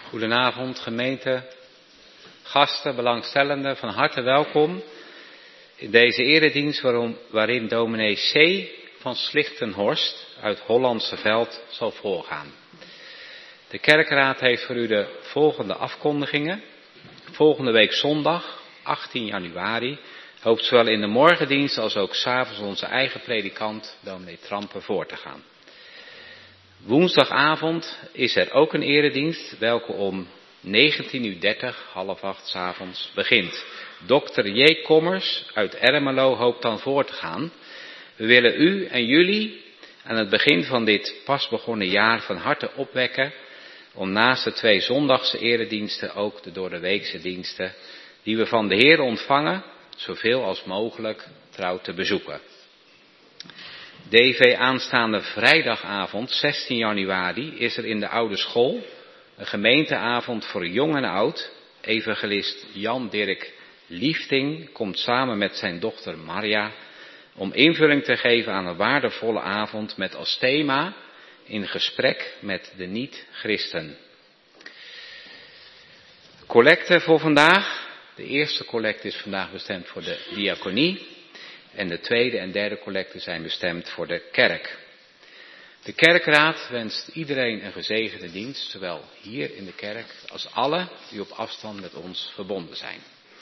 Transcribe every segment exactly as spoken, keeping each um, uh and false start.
Goedenavond gemeente, gasten, belangstellenden, van harte welkom in deze eredienst waarom, waarin dominee C. van Slichtenhorst uit Hollandse Veld zal voorgaan. De kerkraad heeft voor u de volgende afkondigingen. Volgende week zondag, achttien januari, hoopt zowel in de morgendienst als ook 's avonds onze eigen predikant, dominee Trampen, voor te gaan. Woensdagavond is er ook een eredienst, welke om negentien uur dertig, half acht 's avonds begint. dokter J. Kommers uit Ermelo hoopt dan voor te gaan. We willen u en jullie aan het begin van dit pas begonnen jaar van harte opwekken om naast de twee zondagse erediensten ook de doordeweekse diensten die we van de Heer ontvangen, zoveel als mogelijk trouw te bezoeken. D V aanstaande vrijdagavond, zestien januari, is er in de oude school een gemeenteavond voor jong en oud. Evangelist Jan Dirk Liefding komt samen met zijn dochter Marja om invulling te geven aan een waardevolle avond met als thema in gesprek met de niet-christen. Collecte voor vandaag. De eerste collecte is vandaag bestemd voor de diaconie. En de tweede en derde collecten zijn bestemd voor de kerk. De kerkraad wenst iedereen een gezegende dienst, zowel hier in de kerk als alle die op afstand met ons verbonden zijn.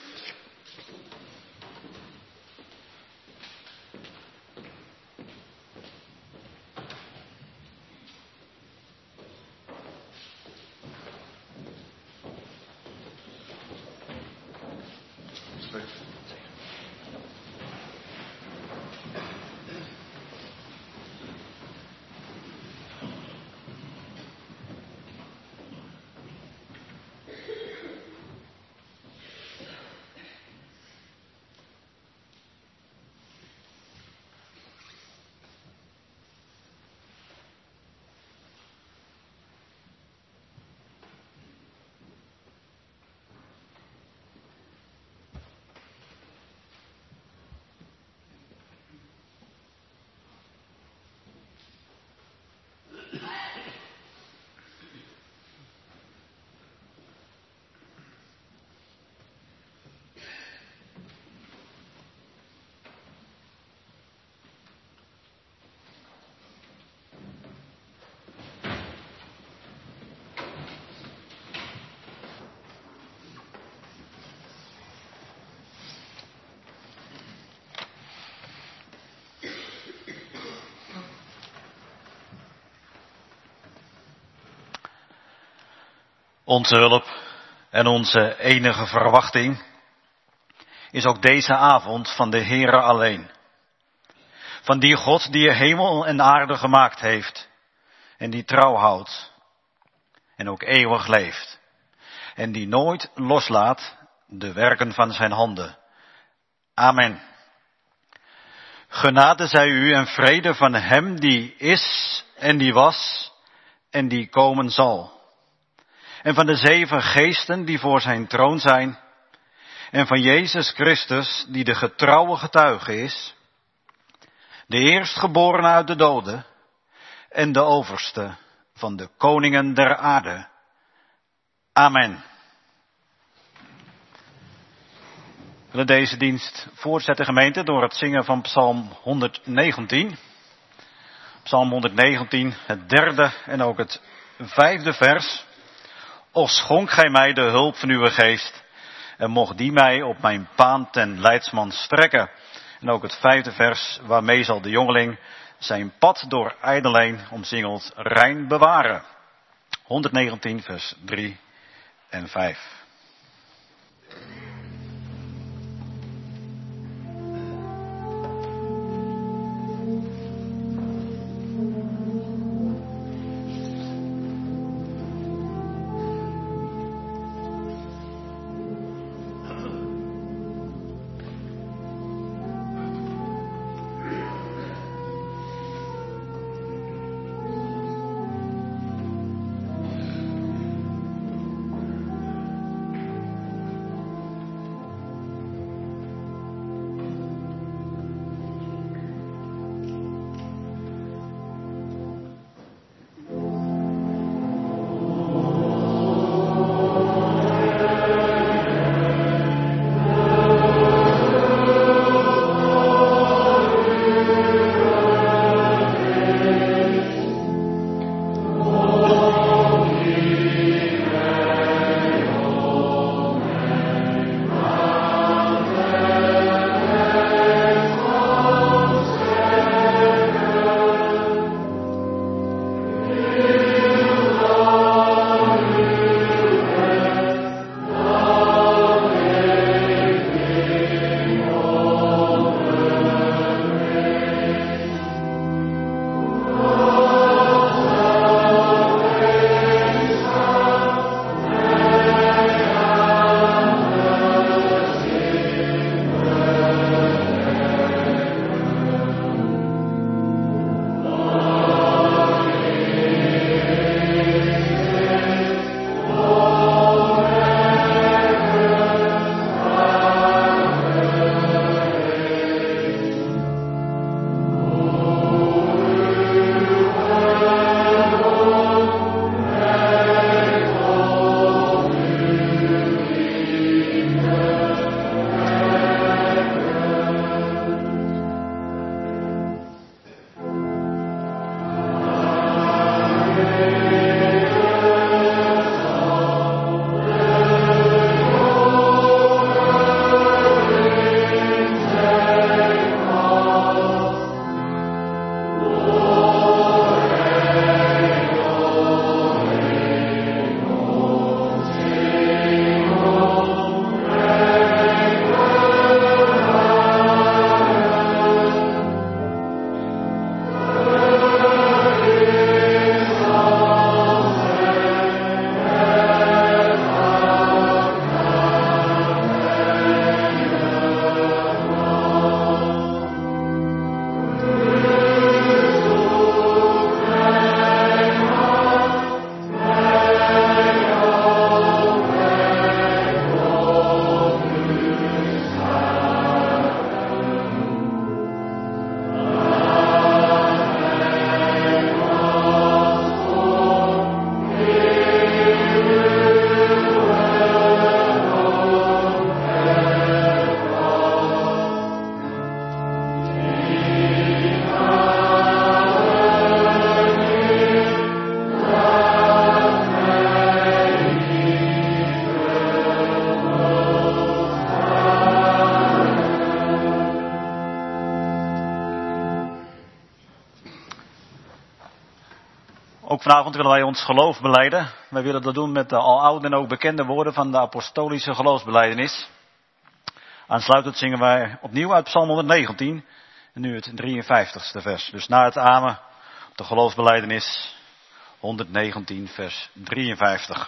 Onze hulp en onze enige verwachting is ook deze avond van de Heere alleen. Van die God die hemel en aarde gemaakt heeft en die trouw houdt en ook eeuwig leeft. En die nooit loslaat de werken van zijn handen. Amen. Genade zij u en vrede van hem die is en die was en die komen zal. En van de zeven geesten die voor zijn troon zijn. En van Jezus Christus die de getrouwe getuige is. De eerstgeborene uit de doden. En de overste van de koningen der aarde. Amen. We willen deze dienst voortzetten, gemeente, door het zingen van Psalm honderdnegentien. Psalm honderdnegentien, het derde en ook het vijfde vers. Och schonk gij mij de hulp van uw geest, en mocht die mij op mijn paan ten leidsman strekken. En ook het vijfde vers, waarmee zal de jongeling zijn pad door ijdeleen omsingeld rein bewaren. honderdnegentien vers drie en vijf. Vanavond willen wij ons geloof belijden. Wij willen dat doen met de al oude en ook bekende woorden van de apostolische geloofsbelijdenis. Aansluitend zingen wij opnieuw uit Psalm honderdnegentien. En nu het drieënvijftigste vers. Dus na het amen op de geloofsbelijdenis honderdnegentien vers drieënvijftig.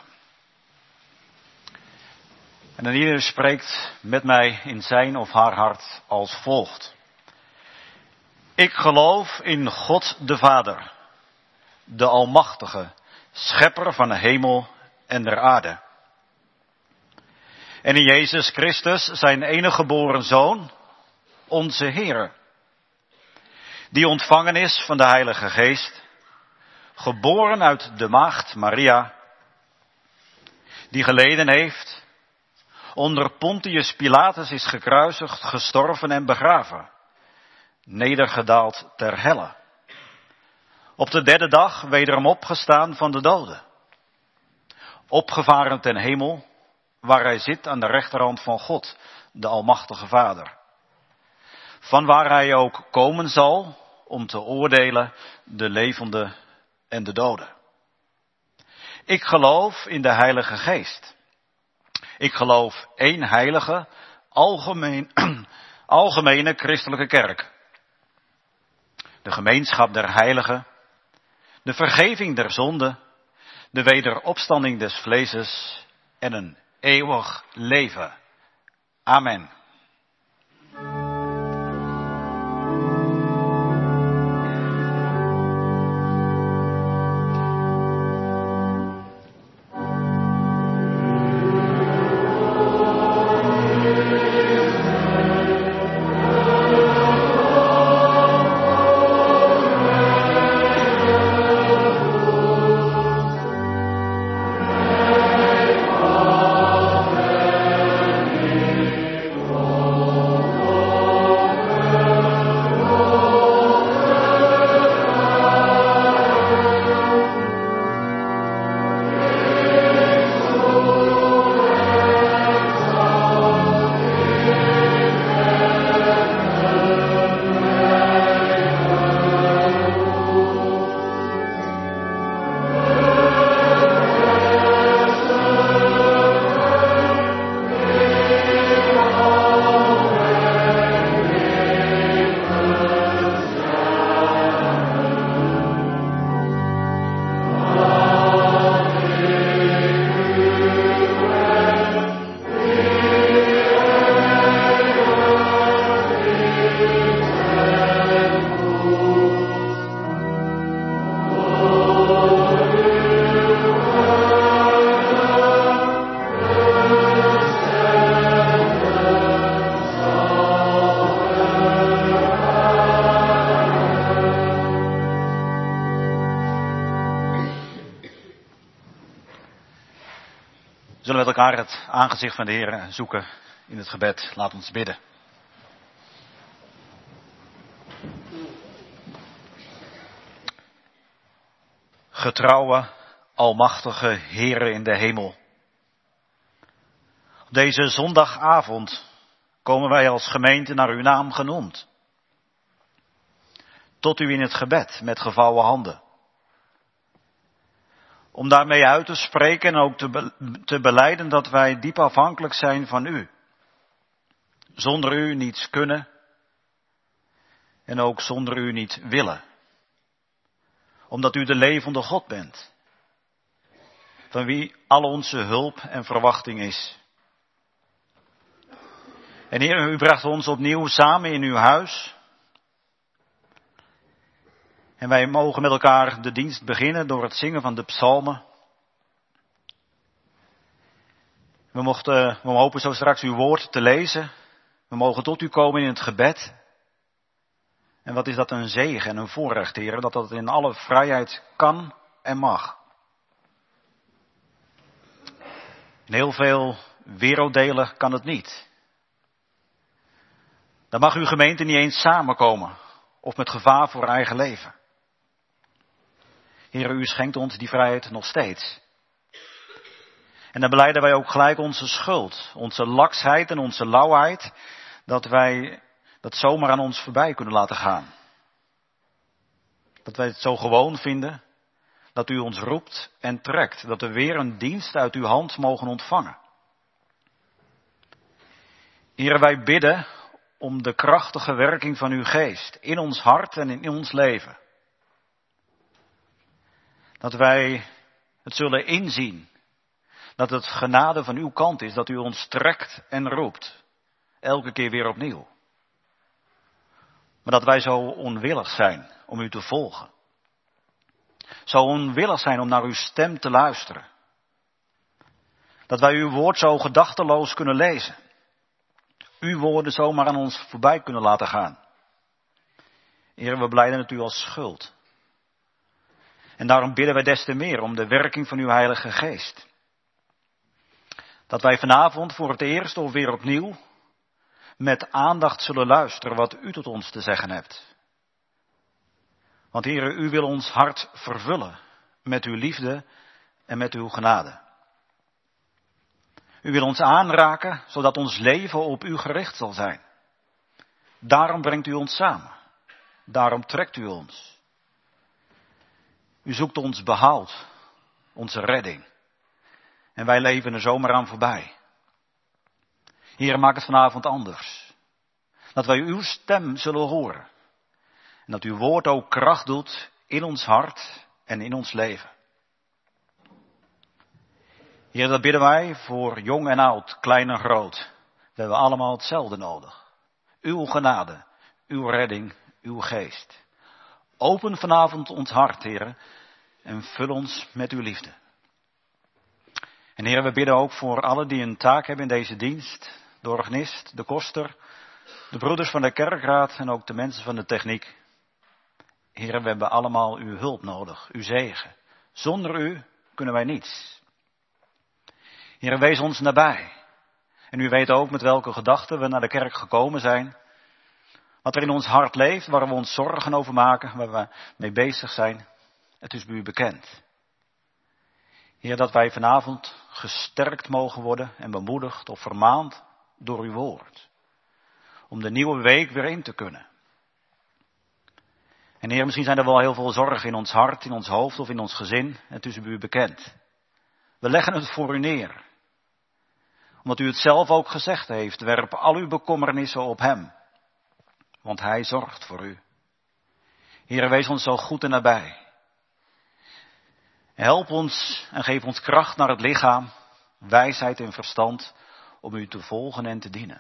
En dan ieder spreekt met mij in zijn of haar hart als volgt. Ik geloof in God de Vader, de Almachtige, Schepper van de hemel en der aarde. En in Jezus Christus, zijn enige geboren Zoon, onze Heer, die ontvangen is van de Heilige Geest, geboren uit de maagd Maria, die geleden heeft, onder Pontius Pilatus is gekruisigd, gestorven en begraven, nedergedaald ter helle. Op de derde dag wederom opgestaan van de doden, opgevaren ten hemel, waar hij zit aan de rechterhand van God, de Almachtige Vader. Vanwaar hij ook komen zal om te oordelen de levenden en de doden. Ik geloof in de Heilige Geest. Ik geloof één heilige, algemeen, algemene christelijke kerk. De gemeenschap der heiligen, de vergeving der zonden, de wederopstanding des vleeses en een eeuwig leven. Amen. Zullen we met elkaar het aangezicht van de Heer zoeken in het gebed. Laat ons bidden. Getrouwe, almachtige Heere in de hemel. Op deze zondagavond komen wij als gemeente naar uw naam genoemd. Tot u in het gebed met gevouwen handen. Om daarmee uit te spreken en ook te, be- te belijden dat wij diep afhankelijk zijn van u. Zonder u niets kunnen en ook zonder u niet willen. Omdat u de levende God bent, van wie al onze hulp en verwachting is. En Heer, u bracht ons opnieuw samen in uw huis. En wij mogen met elkaar de dienst beginnen door het zingen van de psalmen. We, mochten, we hopen zo straks uw woord te lezen. We mogen tot u komen in het gebed. En wat is dat een zegen en een voorrecht, Heer, dat dat in alle vrijheid kan en mag. In heel veel werelddelen kan het niet. Dan mag uw gemeente niet eens samenkomen of met gevaar voor eigen leven. Heer, u schenkt ons die vrijheid nog steeds. En dan belijden wij ook gelijk onze schuld, onze laksheid en onze lauwheid, dat wij dat zomaar aan ons voorbij kunnen laten gaan. Dat wij het zo gewoon vinden, dat u ons roept en trekt, dat we weer een dienst uit uw hand mogen ontvangen. Heere, wij bidden om de krachtige werking van uw geest in ons hart en in ons leven. Dat wij het zullen inzien, dat het genade van uw kant is, dat u ons trekt en roept, elke keer weer opnieuw. Maar dat wij zo onwillig zijn om u te volgen. Zo onwillig zijn om naar uw stem te luisteren. Dat wij uw woord zo gedachteloos kunnen lezen. Uw woorden zomaar aan ons voorbij kunnen laten gaan. Heer, we blijden het u als schuld. En daarom bidden wij des te meer om de werking van uw Heilige Geest. Dat wij vanavond voor het eerst of weer opnieuw met aandacht zullen luisteren wat u tot ons te zeggen hebt. Want Heere, u wil ons hart vervullen met uw liefde en met uw genade. U wil ons aanraken, zodat ons leven op u gericht zal zijn. Daarom brengt u ons samen. Daarom trekt u ons. U zoekt ons behoud, onze redding. En wij leven er zomaar aan voorbij. Heer, maak het vanavond anders. Dat wij uw stem zullen horen. En dat uw woord ook kracht doet in ons hart en in ons leven. Heer, dat bidden wij voor jong en oud, klein en groot. We hebben allemaal hetzelfde nodig. Uw genade, uw redding, uw geest. Open vanavond ons hart, Heer, en vul ons met uw liefde. En Heer, we bidden ook voor allen die een taak hebben in deze dienst. De organist, de koster, de broeders van de kerkraad en ook de mensen van de techniek. Heer, we hebben allemaal uw hulp nodig, uw zegen. Zonder u kunnen wij niets. Heer, wees ons nabij. En u weet ook met welke gedachten we naar de kerk gekomen zijn. Wat er in ons hart leeft, waar we ons zorgen over maken, waar we mee bezig zijn. Het is bij u bekend. Heer, dat wij vanavond gesterkt mogen worden en bemoedigd of vermaand door uw woord. Om de nieuwe week weer in te kunnen. En Heer, misschien zijn er wel heel veel zorgen in ons hart, in ons hoofd of in ons gezin. Het is bij u bekend. We leggen het voor u neer. Omdat u het zelf ook gezegd heeft, werp al uw bekommernissen op hem. Want hij zorgt voor u. Heer, wees ons zo goed en nabij. Help ons en geef ons kracht naar het lichaam, wijsheid en verstand om u te volgen en te dienen.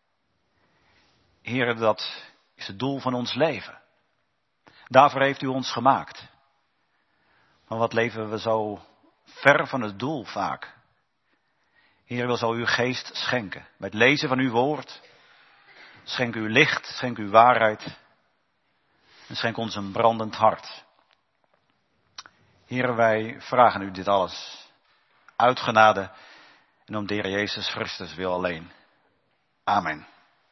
Heer, dat is het doel van ons leven. Daarvoor heeft u ons gemaakt. Maar wat leven we zo ver van het doel vaak. Heer, wil zo uw geest schenken. Bij het lezen van uw woord. Schenk uw licht, schenk uw waarheid. En schenk ons een brandend hart. Heer, wij vragen u dit alles. Uit genade en om de Heer Jezus Christus wil alleen. Amen.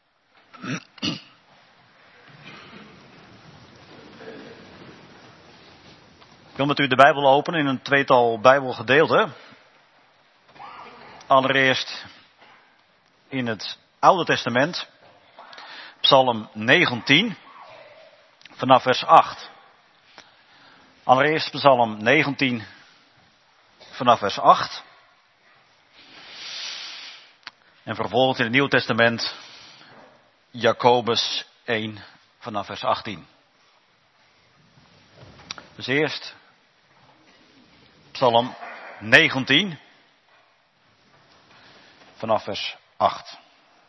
Ik wil met u de Bijbel openen in een tweetal Bijbelgedeelten. Allereerst in het Oude Testament, Psalm negentien, vanaf vers acht. Allereerst Psalm negentien, vanaf vers acht. En vervolgens in het Nieuwe Testament, Jacobus één, vanaf vers achttien. Dus eerst Psalm negentien, vanaf vers acht.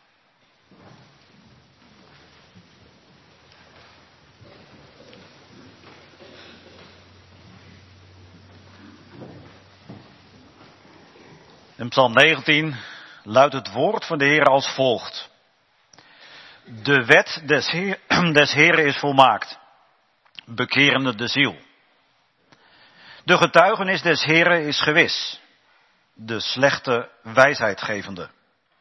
In Psalm negentien luidt het woord van de Heer als volgt. De wet des, Heer, des Heeren is volmaakt, bekerende de ziel. De getuigenis des Heeren is gewis, de slechte wijsheidgevende.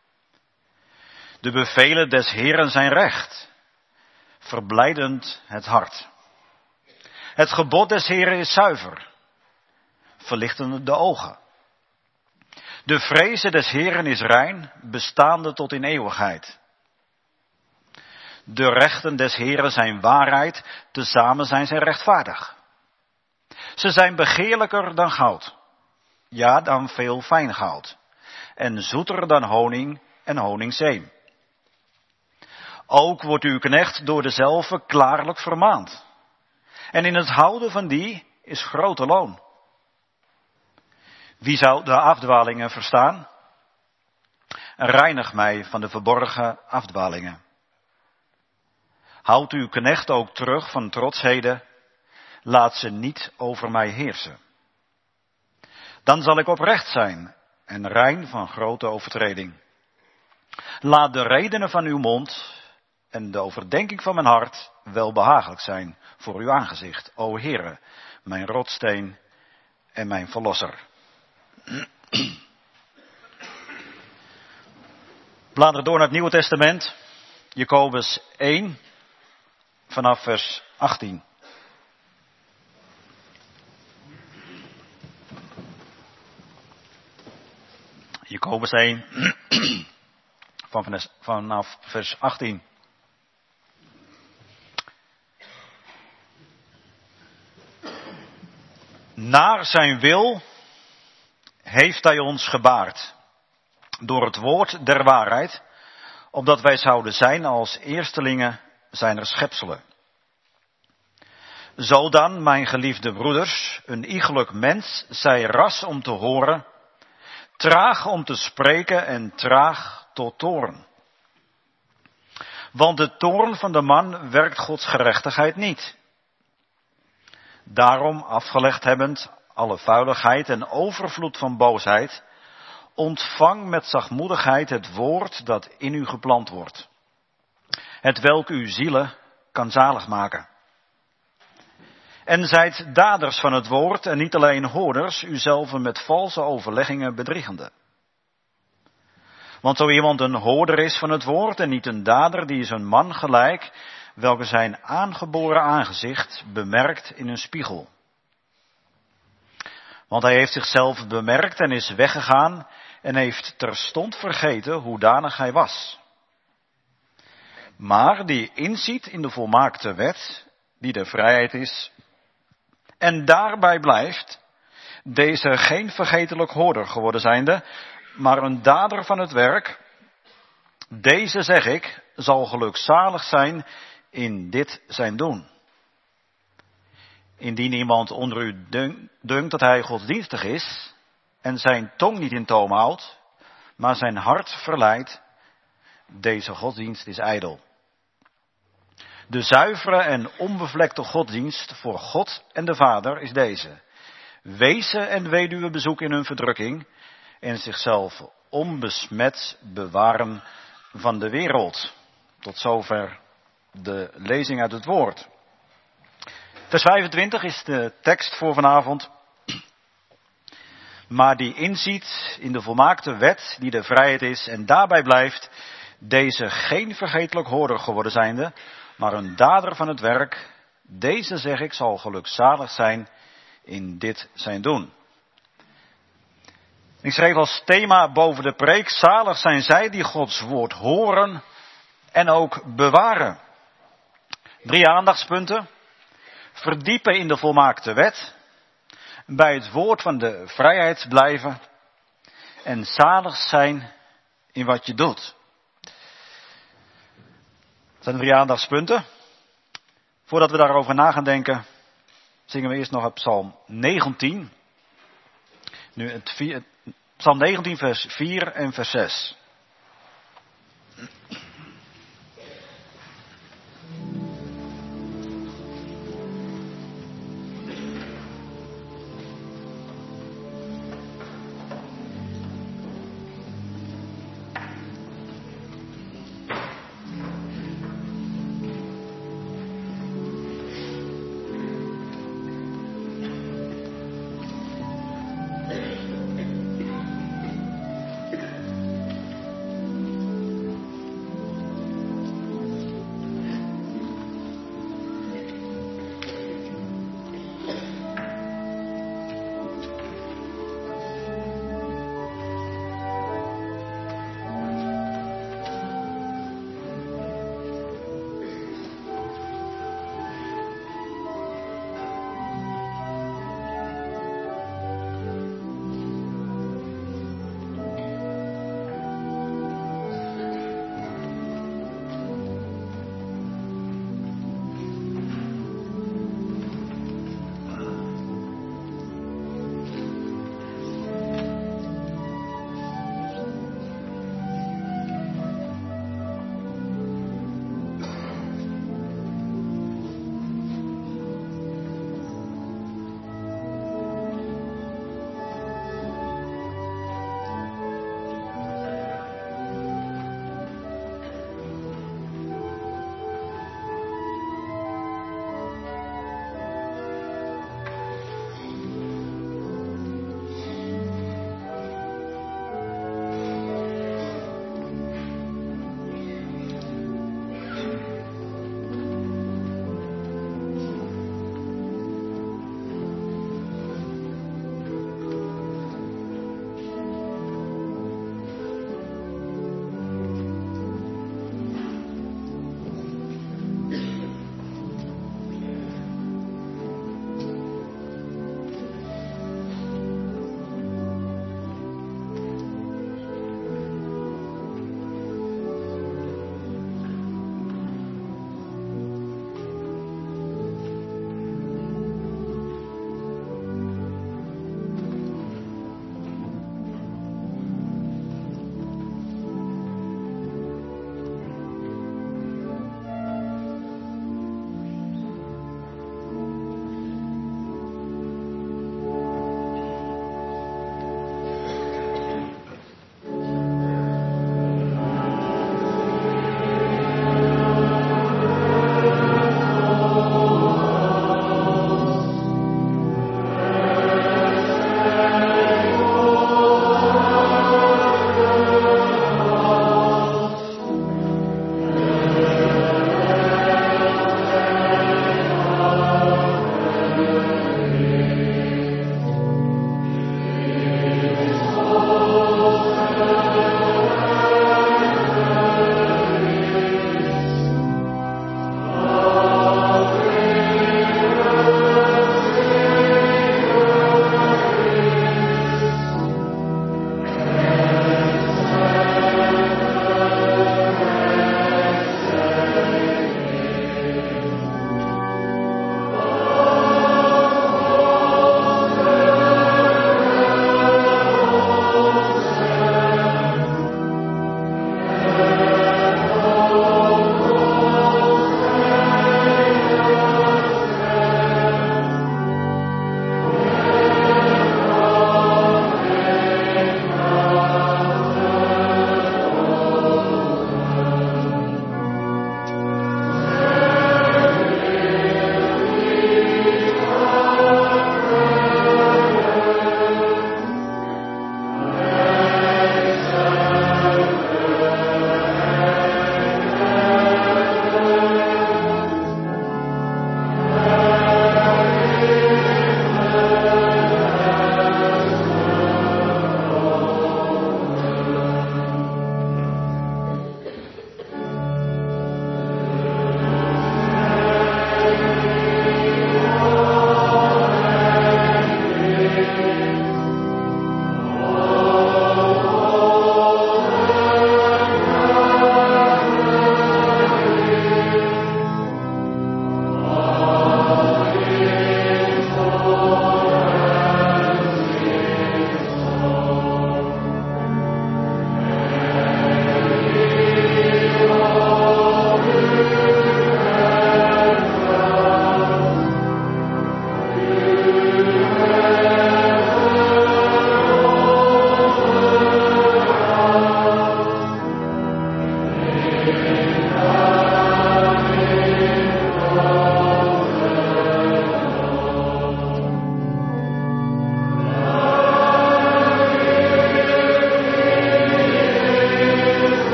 De bevelen des Heeren zijn recht, verblijdend het hart. Het gebod des Heeren is zuiver, verlichtende de ogen. De vreze des Heeren is rein, bestaande tot in eeuwigheid. De rechten des Heeren zijn waarheid, tezamen zijn zij rechtvaardig. Ze zijn begeerlijker dan goud. Ja, dan veel fijn goud. En zoeter dan honing en honingzeem. Ook wordt uw knecht door dezelfde klaarlijk vermaand. En in het houden van die is grote loon. Wie zou de afdwalingen verstaan? Reinig mij van de verborgen afdwalingen. Houd uw knecht ook terug van trotsheden. Laat ze niet over mij heersen. Dan zal ik oprecht zijn en rein van grote overtreding. Laat de redenen van uw mond en de overdenking van mijn hart welbehagelijk zijn voor uw aangezicht, o Heere, mijn rotsteen en mijn verlosser. Bladeren door naar het Nieuwe Testament, Jacobus één, vanaf vers achttien. Jacobus één, vanaf vers achttien. Naar zijn wil heeft hij ons gebaard, door het woord der waarheid, opdat wij zouden zijn als eerstelingen zijner schepselen. Zo dan, mijn geliefde broeders, een iegelijk mens zij ras om te horen, traag om te spreken en traag tot toorn. Want de toorn van de man werkt Gods gerechtigheid niet. Daarom, afgelegd hebbend alle vuiligheid en overvloed van boosheid, ontvang met zachtmoedigheid het woord dat in u geplant wordt, het welk uw zielen kan zalig maken. En zijt daders van het woord en niet alleen hoorders, uzelven met valse overleggingen bedriegende. Want zo iemand een hoorder is van het woord en niet een dader, die is een man gelijk, welke zijn aangeboren aangezicht bemerkt in een spiegel. Want hij heeft zichzelf bemerkt en is weggegaan en heeft terstond vergeten hoedanig hij was. Maar die inziet in de volmaakte wet, die de vrijheid is, en daarbij blijft, deze geen vergetelijk hoorder geworden zijnde, maar een dader van het werk, deze, zeg ik, zal gelukzalig zijn in dit zijn doen. Indien iemand onder u dunkt dat hij godsdienstig is, en zijn tong niet in toom houdt, maar zijn hart verleidt, deze godsdienst is ijdel. De zuivere en onbevlekte godsdienst voor God en de Vader is deze: wezen en weduwe bezoek in hun verdrukking en zichzelf onbesmet bewaren van de wereld. Tot zover de lezing uit het woord. Vers vijfentwintig is de tekst voor vanavond. Maar die inziet in de volmaakte wet die de vrijheid is en daarbij blijft, deze geen vergetelijk hoorder geworden zijnde, maar een dader van het werk, deze, zeg ik, zal gelukzalig zijn in dit zijn doen. Ik schreef als thema boven de preek: zalig zijn zij die Gods woord horen en ook bewaren. Drie aandachtspunten. Verdiepen in de volmaakte wet, bij het woord van de vrijheid blijven en zalig zijn in wat je doet. Dat zijn drie aandachtspunten. Voordat we daarover na gaan denken, zingen we eerst nog het Psalm negentien. Nu het vier, Psalm negentien vers vier en vers zes.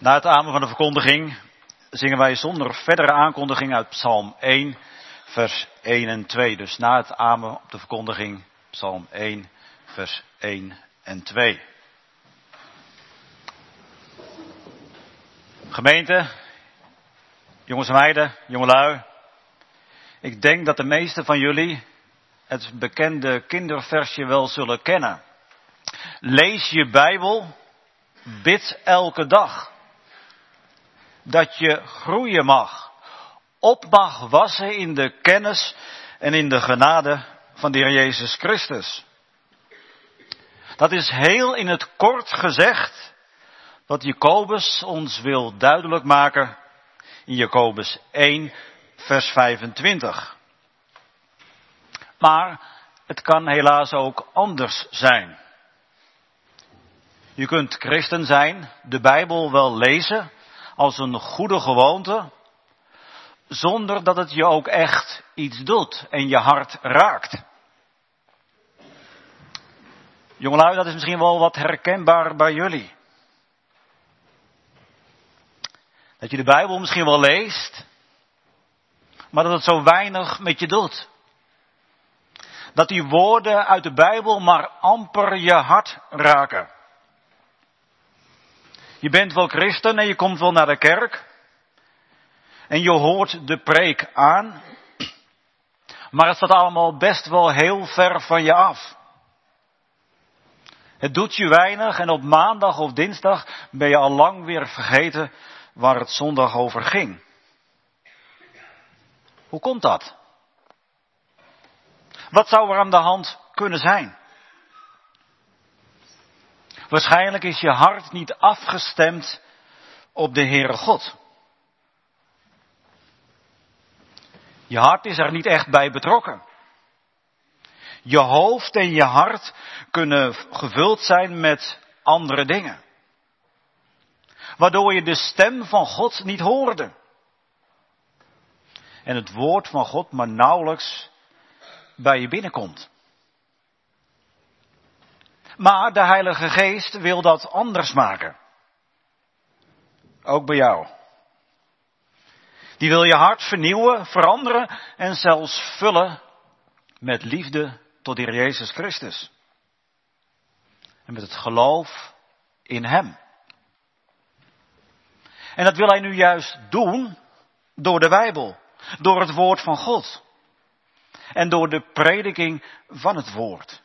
Na het amen van de verkondiging zingen wij zonder verdere aankondiging uit Psalm één, vers één en twee. Dus na het amen op de verkondiging, Psalm één, vers één en twee. Gemeente, jongens en meiden, jongelui. Ik denk dat de meesten van jullie het bekende kinderversje wel zullen kennen. Lees je Bijbel, bid elke dag. Dat je groeien mag, op mag wassen in de kennis en in de genade van de Heer Jezus Christus. Dat is heel in het kort gezegd wat Jacobus ons wil duidelijk maken in Jacobus één, vers vijfentwintig. Maar het kan helaas ook anders zijn. Je kunt christen zijn, de Bijbel wel lezen als een goede gewoonte, zonder dat het je ook echt iets doet en je hart raakt. Jongelui, dat is misschien wel wat herkenbaar bij jullie. Dat je de Bijbel misschien wel leest, maar dat het zo weinig met je doet. Dat die woorden uit de Bijbel maar amper je hart raken. Je bent wel christen en je komt wel naar de kerk. En je hoort de preek aan. Maar het staat allemaal best wel heel ver van je af. Het doet je weinig en op maandag of dinsdag ben je al lang weer vergeten waar het zondag over ging. Hoe komt dat? Wat zou er aan de hand kunnen zijn? Waarschijnlijk is je hart niet afgestemd op de Heere God. Je hart is er niet echt bij betrokken. Je hoofd en je hart kunnen gevuld zijn met andere dingen. Waardoor je de stem van God niet hoorde. En het woord van God maar nauwelijks bij je binnenkomt. Maar de Heilige Geest wil dat anders maken. Ook bij jou. Die wil je hart vernieuwen, veranderen en zelfs vullen met liefde tot de Heer Jezus Christus. En met het geloof in Hem. En dat wil Hij nu juist doen door de Bijbel, door het woord van God. En door de prediking van het woord.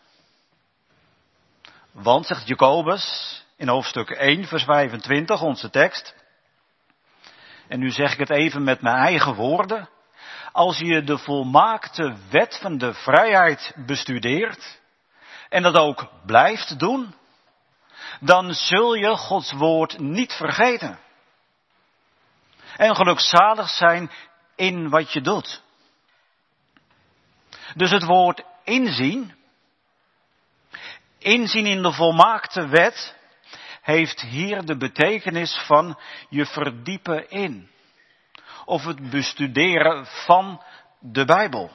Want, zegt Jacobus in hoofdstuk één, vers vijfentwintig, onze tekst. En nu zeg ik het even met mijn eigen woorden. Als je de volmaakte wet van de vrijheid bestudeert, en dat ook blijft doen, dan zul je Gods woord niet vergeten. En gelukzalig zijn in wat je doet. Dus het woord inzien, inzien in de volmaakte wet, heeft hier de betekenis van je verdiepen in. Of het bestuderen van de Bijbel.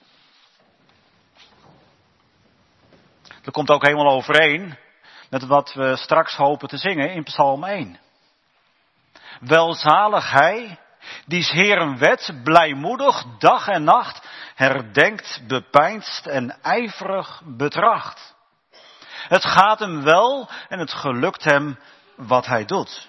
Dat komt ook helemaal overeen met wat we straks hopen te zingen in Psalm één. Welzalig hij, die 's Heeren wet blijmoedig dag en nacht herdenkt, bepeinst en ijverig betracht. Het gaat hem wel en het gelukt hem wat hij doet.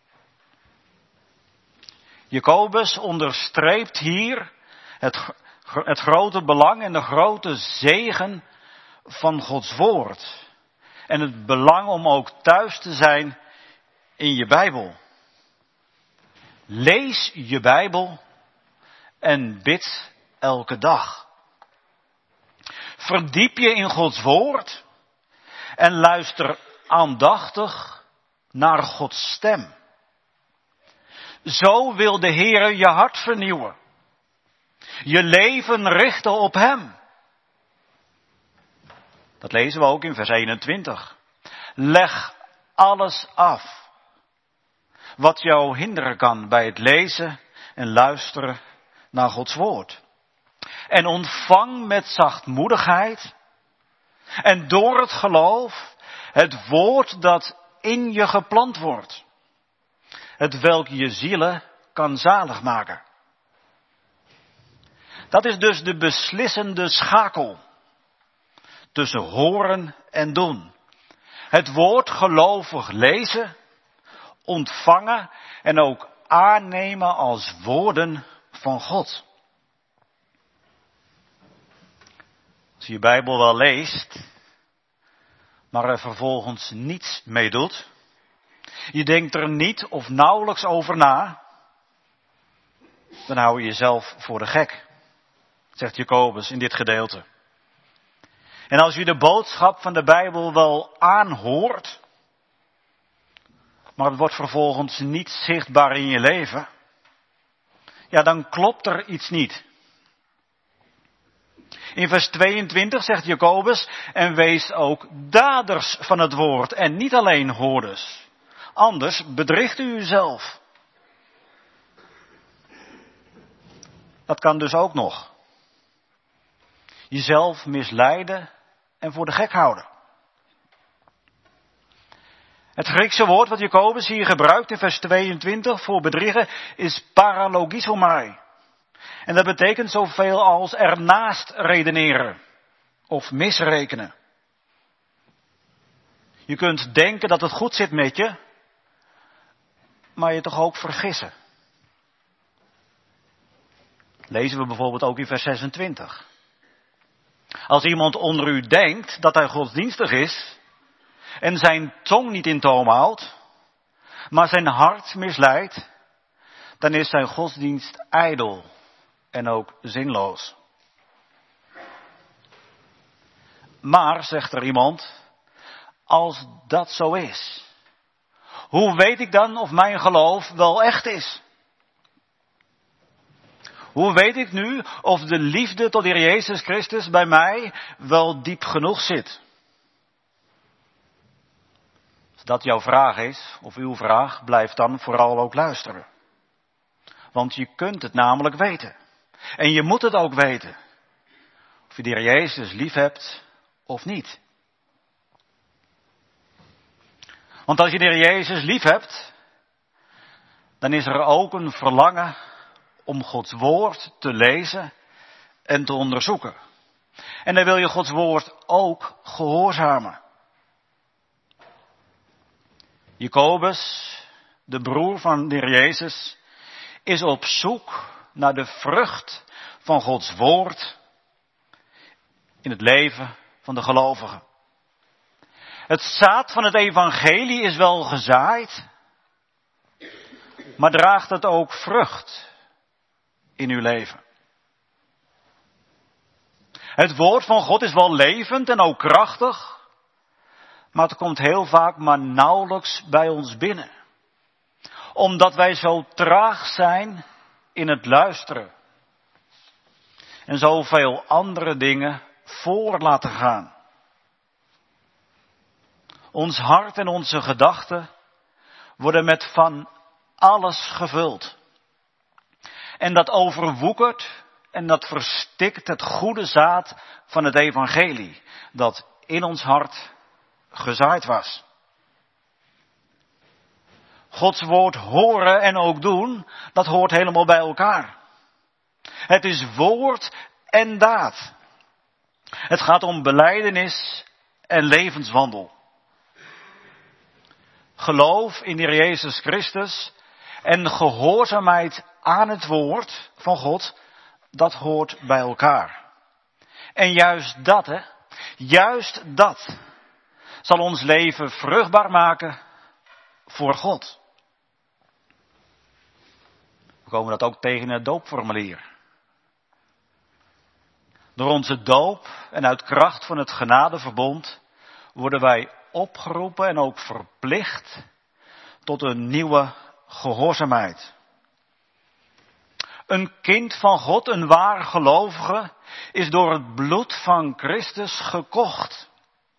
Jacobus onderstreept hier het, het grote belang en de grote zegen van Gods woord. En het belang om ook thuis te zijn in je Bijbel. Lees je Bijbel en bid elke dag. Verdiep je in Gods woord en luister aandachtig naar Gods stem. Zo wil de Heere je hart vernieuwen. Je leven richten op Hem. Dat lezen we ook in vers eenentwintig. Leg alles af wat jou hinderen kan bij het lezen en luisteren naar Gods woord. En ontvang met zachtmoedigheid en door het geloof het woord dat in je geplant wordt. het welk je zielen kan zalig maken. Dat is dus de beslissende schakel tussen horen en doen. Het woord gelovig lezen, ontvangen en ook aannemen als woorden van God. Als je je Bijbel wel leest, maar er vervolgens niets mee doet, je denkt er niet of nauwelijks over na, dan hou je jezelf voor de gek, zegt Jacobus in dit gedeelte. En als je de boodschap van de Bijbel wel aanhoort, maar het wordt vervolgens niet zichtbaar in je leven, ja, dan klopt er iets niet. In vers tweeëntwintig zegt Jacobus, en wees ook daders van het woord en niet alleen hoorders. Anders bedriegt u uzelf. Dat kan dus ook nog. Jezelf misleiden en voor de gek houden. Het Griekse woord wat Jacobus hier gebruikt in vers tweeëntwintig voor bedriegen is paralogizomai. En dat betekent zoveel als ernaast redeneren of misrekenen. Je kunt denken dat het goed zit met je, maar je toch ook vergissen. Lezen we bijvoorbeeld ook in vers zesentwintig. Als iemand onder u denkt dat hij godsdienstig is en zijn tong niet in toom houdt, maar zijn hart misleidt, dan is zijn godsdienst ijdel en ook zinloos. Maar, zegt er iemand, als dat zo is, hoe weet ik dan of mijn geloof wel echt is? Hoe weet ik nu of de liefde tot de Heer Jezus Christus bij mij wel diep genoeg zit? Als dat jouw vraag is, of uw vraag, blijf dan vooral ook luisteren. Want je kunt het namelijk weten. En je moet het ook weten. Of je de Heer Jezus lief hebt of niet. Want als je de Heer Jezus lief hebt, dan is er ook een verlangen om Gods woord te lezen en te onderzoeken. En dan wil je Gods woord ook gehoorzamen. Jacobus, de broer van de Heer Jezus, is op zoek naar de vrucht van Gods woord in het leven van de gelovigen. Het zaad van het evangelie is wel gezaaid, maar draagt het ook vrucht in uw leven? Het woord van God is wel levend en ook krachtig, maar het komt heel vaak maar nauwelijks bij ons binnen. Omdat wij zo traag zijn in het luisteren. En zoveel andere dingen voor laten gaan. Ons hart en onze gedachten worden met van alles gevuld. En dat overwoekert en dat verstikt het goede zaad van het evangelie. Dat in ons hart gezaaid was. Gods woord horen en ook doen, dat hoort helemaal bij elkaar. Het is woord en daad. Het gaat om belijdenis en levenswandel. Geloof in de Heer Jezus Christus en gehoorzaamheid aan het woord van God, dat hoort bij elkaar. En juist dat, hè, juist dat zal ons leven vruchtbaar maken voor God. We komen dat ook tegen in het doopformulier. Door onze doop en uit kracht van het genadeverbond worden wij opgeroepen en ook verplicht tot een nieuwe gehoorzaamheid. Een kind van God, een waar gelovige, is door het bloed van Christus gekocht.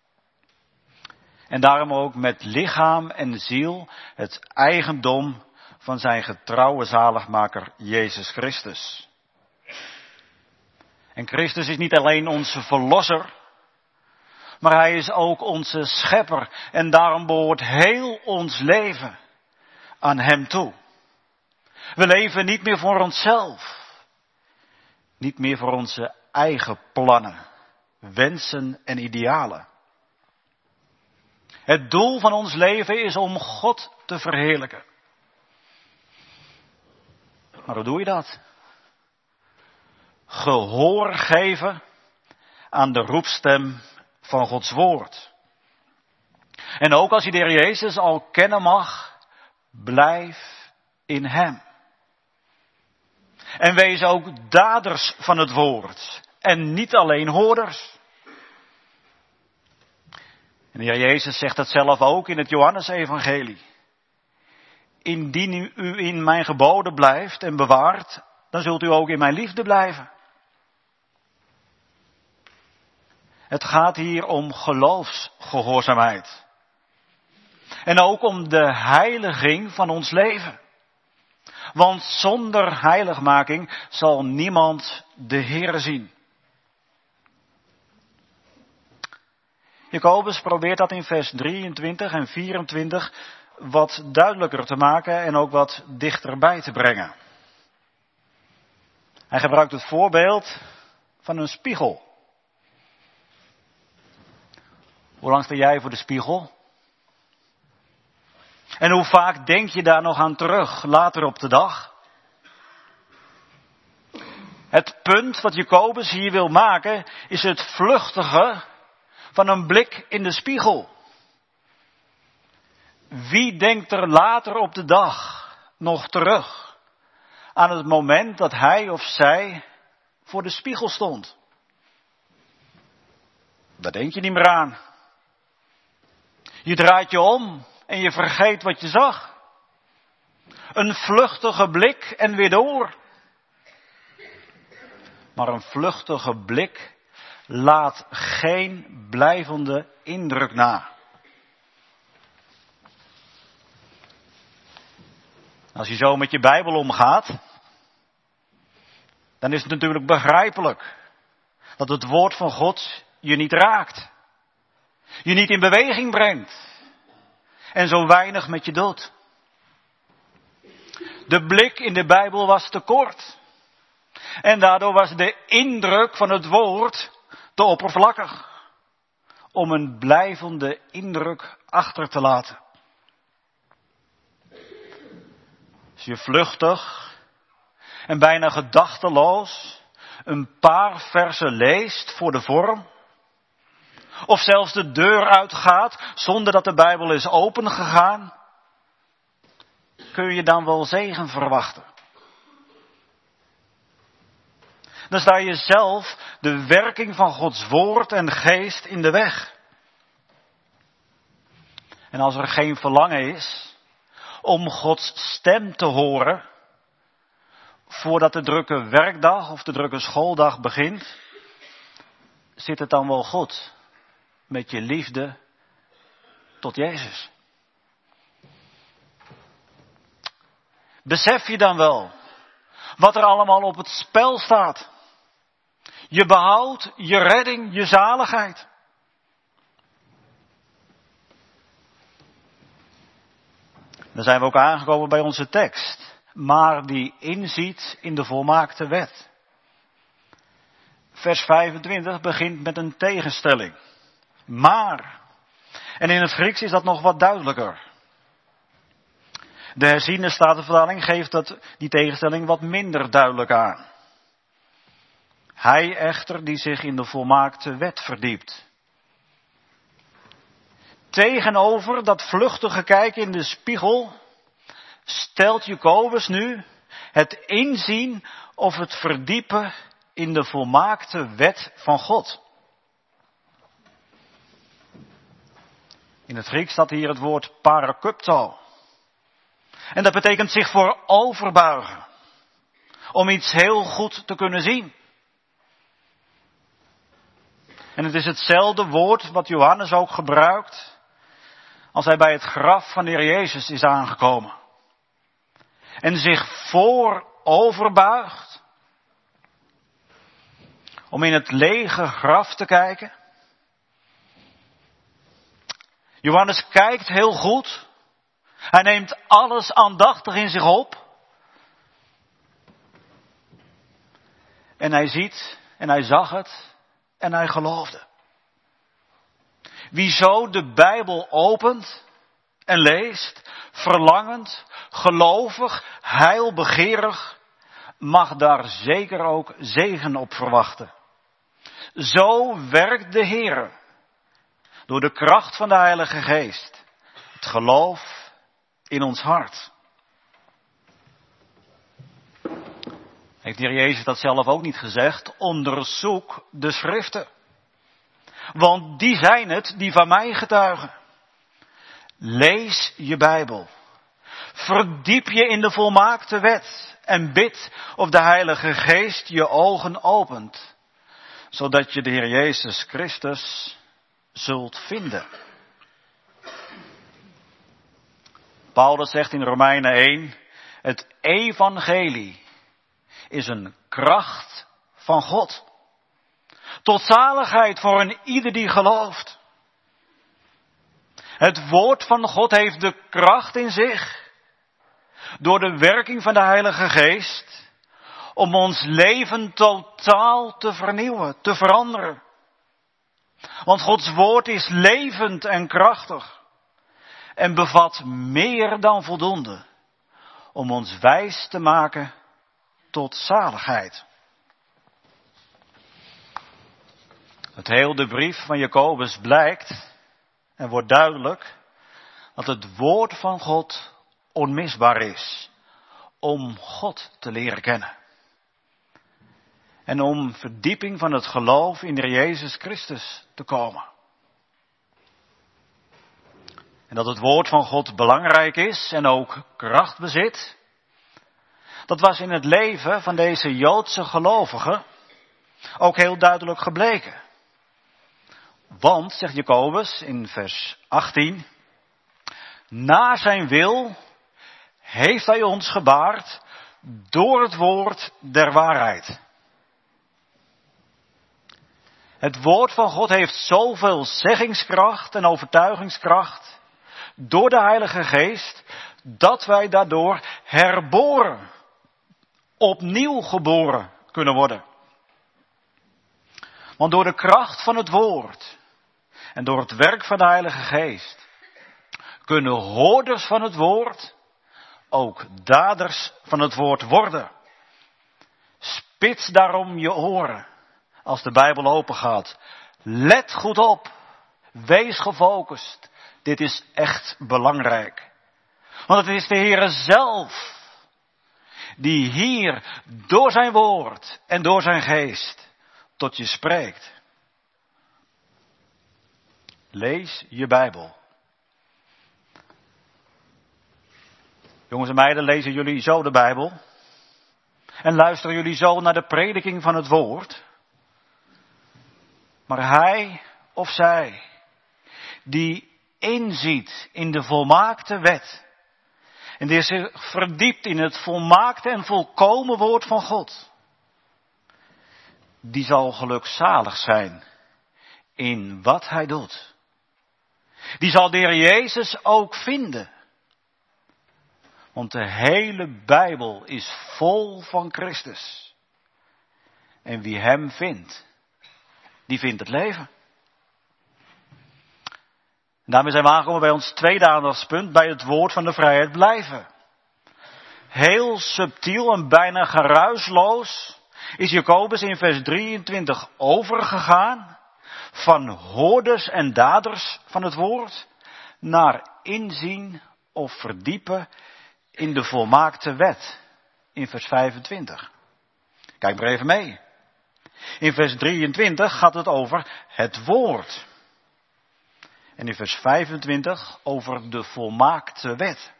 En daarom ook met lichaam en ziel het eigendom van zijn getrouwe zaligmaker Jezus Christus. En Christus is niet alleen onze verlosser, maar hij is ook onze schepper. En daarom behoort heel ons leven aan hem toe. We leven niet meer voor onszelf. Niet meer voor onze eigen plannen, wensen en idealen. Het doel van ons leven is om God te verheerlijken. Maar hoe doe je dat? Gehoor geven aan de roepstem van Gods woord. En ook als je de Heer Jezus al kennen mag, blijf in hem. En wees ook daders van het woord en niet alleen hoorders. En de Heer Jezus zegt dat zelf ook in het Johannesevangelie. Indien u in mijn geboden blijft en bewaart, dan zult u ook in mijn liefde blijven. Het gaat hier om geloofsgehoorzaamheid. En ook om de heiliging van ons leven. Want zonder heiligmaking zal niemand de Heere zien. Jacobus probeert dat in vers drieëntwintig en vierentwintig wat duidelijker te maken en ook wat dichterbij te brengen. Hij gebruikt het voorbeeld van een spiegel. Hoe lang sta jij voor de spiegel? En hoe vaak denk je daar nog aan terug, later op de dag? Het punt wat Jacobus hier wil maken, is het vluchtige van een blik in de spiegel. Wie denkt er later op de dag nog terug aan het moment dat hij of zij voor de spiegel stond? Daar denk je niet meer aan. Je draait je om en je vergeet wat je zag. Een vluchtige blik en weer door. Maar een vluchtige blik laat geen blijvende indruk na. Als je zo met je Bijbel omgaat, dan is het natuurlijk begrijpelijk dat het woord van God je niet raakt. Je niet in beweging brengt. En zo weinig met je doet. De blik in de Bijbel was te kort. En daardoor was de indruk van het woord te oppervlakkig. Om een blijvende indruk achter te laten. Als je vluchtig en bijna gedachteloos een paar versen leest voor de vorm. Of zelfs de deur uitgaat zonder dat de Bijbel is opengegaan. Kun je dan wel zegen verwachten? Dan sta je zelf de werking van Gods woord en geest in de weg. En als er geen verlangen is om Gods stem te horen, voordat de drukke werkdag of de drukke schooldag begint, zit het dan wel goed met je liefde tot Jezus? Besef je dan wel wat er allemaal op het spel staat? Je behoud, je redding, je zaligheid. Dan zijn we ook aangekomen bij onze tekst. Maar die inziet in de volmaakte wet. Vers vijfentwintig begint met een tegenstelling. Maar. En in het Grieks is dat nog wat duidelijker. De herziene statenvertaling geeft dat, die tegenstelling wat minder duidelijk aan. Hij echter die zich in de volmaakte wet verdiept. Tegenover dat vluchtige kijken in de spiegel stelt Jacobus nu het inzien of het verdiepen in de volmaakte wet van God. In het Grieks staat hier het woord parakupto. En dat betekent zich vooroverbuigen. Om iets heel goed te kunnen zien. En het is hetzelfde woord wat Johannes ook gebruikt als hij bij het graf van de Heer Jezus is aangekomen. En zich vooroverbuigt om in het lege graf te kijken. Johannes kijkt heel goed Hij neemt alles aandachtig in zich op. En hij ziet en hij zag het en hij geloofde. Wie zo de Bijbel opent en leest, verlangend, gelovig, heilbegeerig, mag daar zeker ook zegen op verwachten. Zo werkt de Heer door de kracht van de Heilige Geest, het geloof in ons hart. Heeft de Heer Jezus dat zelf ook niet gezegd? Onderzoek de schriften. Want die zijn het die van mij getuigen. Lees je Bijbel. Verdiep je in de volmaakte wet. En bid of de Heilige Geest je ogen opent. Zodat je de Heer Jezus Christus zult vinden. Paulus zegt in Romeinen één. Het evangelie is een kracht van God. Tot zaligheid voor een ieder die gelooft. Het woord van God heeft de kracht in zich. Door de werking van de Heilige Geest. Om ons leven totaal te vernieuwen, te veranderen. Want Gods woord is levend en krachtig. En bevat meer dan voldoende. Om ons wijs te maken tot zaligheid. Het heel de brief van Jacobus blijkt en wordt duidelijk dat het woord van God onmisbaar is om God te leren kennen. En om verdieping van het geloof in de Heer Jezus Christus te komen. En dat het woord van God belangrijk is en ook kracht bezit. Dat was in het leven van deze Joodse gelovigen ook heel duidelijk gebleken. Want, zegt Jacobus in vers achttien, na zijn wil heeft hij ons gebaard door het woord der waarheid. Het woord van God heeft zoveel zeggingskracht en overtuigingskracht door de Heilige Geest, dat wij daardoor herboren, opnieuw geboren kunnen worden. Want door de kracht van het woord en door het werk van de Heilige Geest kunnen hoorders van het woord ook daders van het woord worden. Spits daarom je oren als de Bijbel open gaat. Let goed op. Wees gefocust. Dit is echt belangrijk. Want het is de Heere zelf die hier door zijn woord en door zijn geest tot je spreekt. Lees je Bijbel. Jongens en meiden, lezen jullie zo de Bijbel? En luisteren jullie zo naar de prediking van het woord? Maar hij of zij die inziet in de volmaakte wet en die zich verdiept in het volmaakte en volkomen woord van God, die zal gelukzalig zijn in wat hij doet. Die zal de Heer Jezus ook vinden. Want de hele Bijbel is vol van Christus. En wie hem vindt, die vindt het leven. En daarmee zijn we aangekomen bij ons tweede aandachtspunt, bij het woord van de vrijheid blijven. Heel subtiel en bijna geruisloos is Jacobus in vers drieëntwintig overgegaan van hoorders en daders van het woord naar inzien of verdiepen in de volmaakte wet in vers vijfentwintig. Kijk maar even mee. In vers drieëntwintig gaat het over het woord. En in vers vijfentwintig over de volmaakte wet.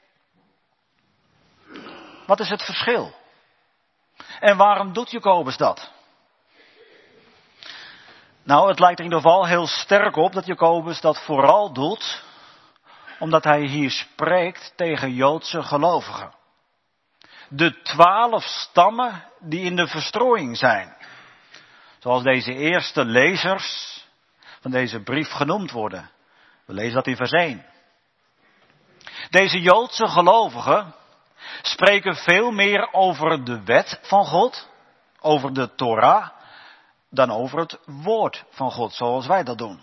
Wat is het verschil? En waarom doet Jacobus dat? Nou, het lijkt er in ieder geval heel sterk op dat Jacobus dat vooral doet omdat hij hier spreekt tegen Joodse gelovigen. De twaalf stammen die in de verstrooiing zijn. Zoals deze eerste lezers van deze brief genoemd worden. We lezen dat in vers één. Deze Joodse gelovigen spreken veel meer over de wet van God, over de Torah, dan over het woord van God, zoals wij dat doen.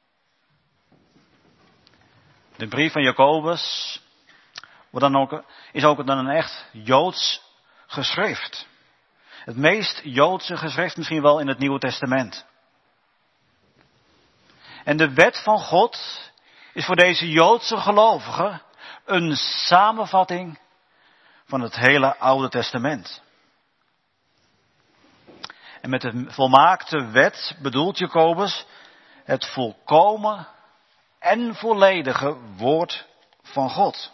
De brief van Jacobus wordt dan ook, is ook dan een echt Joods geschrift. Het meest Joodse geschrift misschien wel in het Nieuwe Testament. En de wet van God is voor deze Joodse gelovigen een samenvatting van het hele Oude Testament. En met de volmaakte wet bedoelt Jacobus het volkomen en volledige woord van God.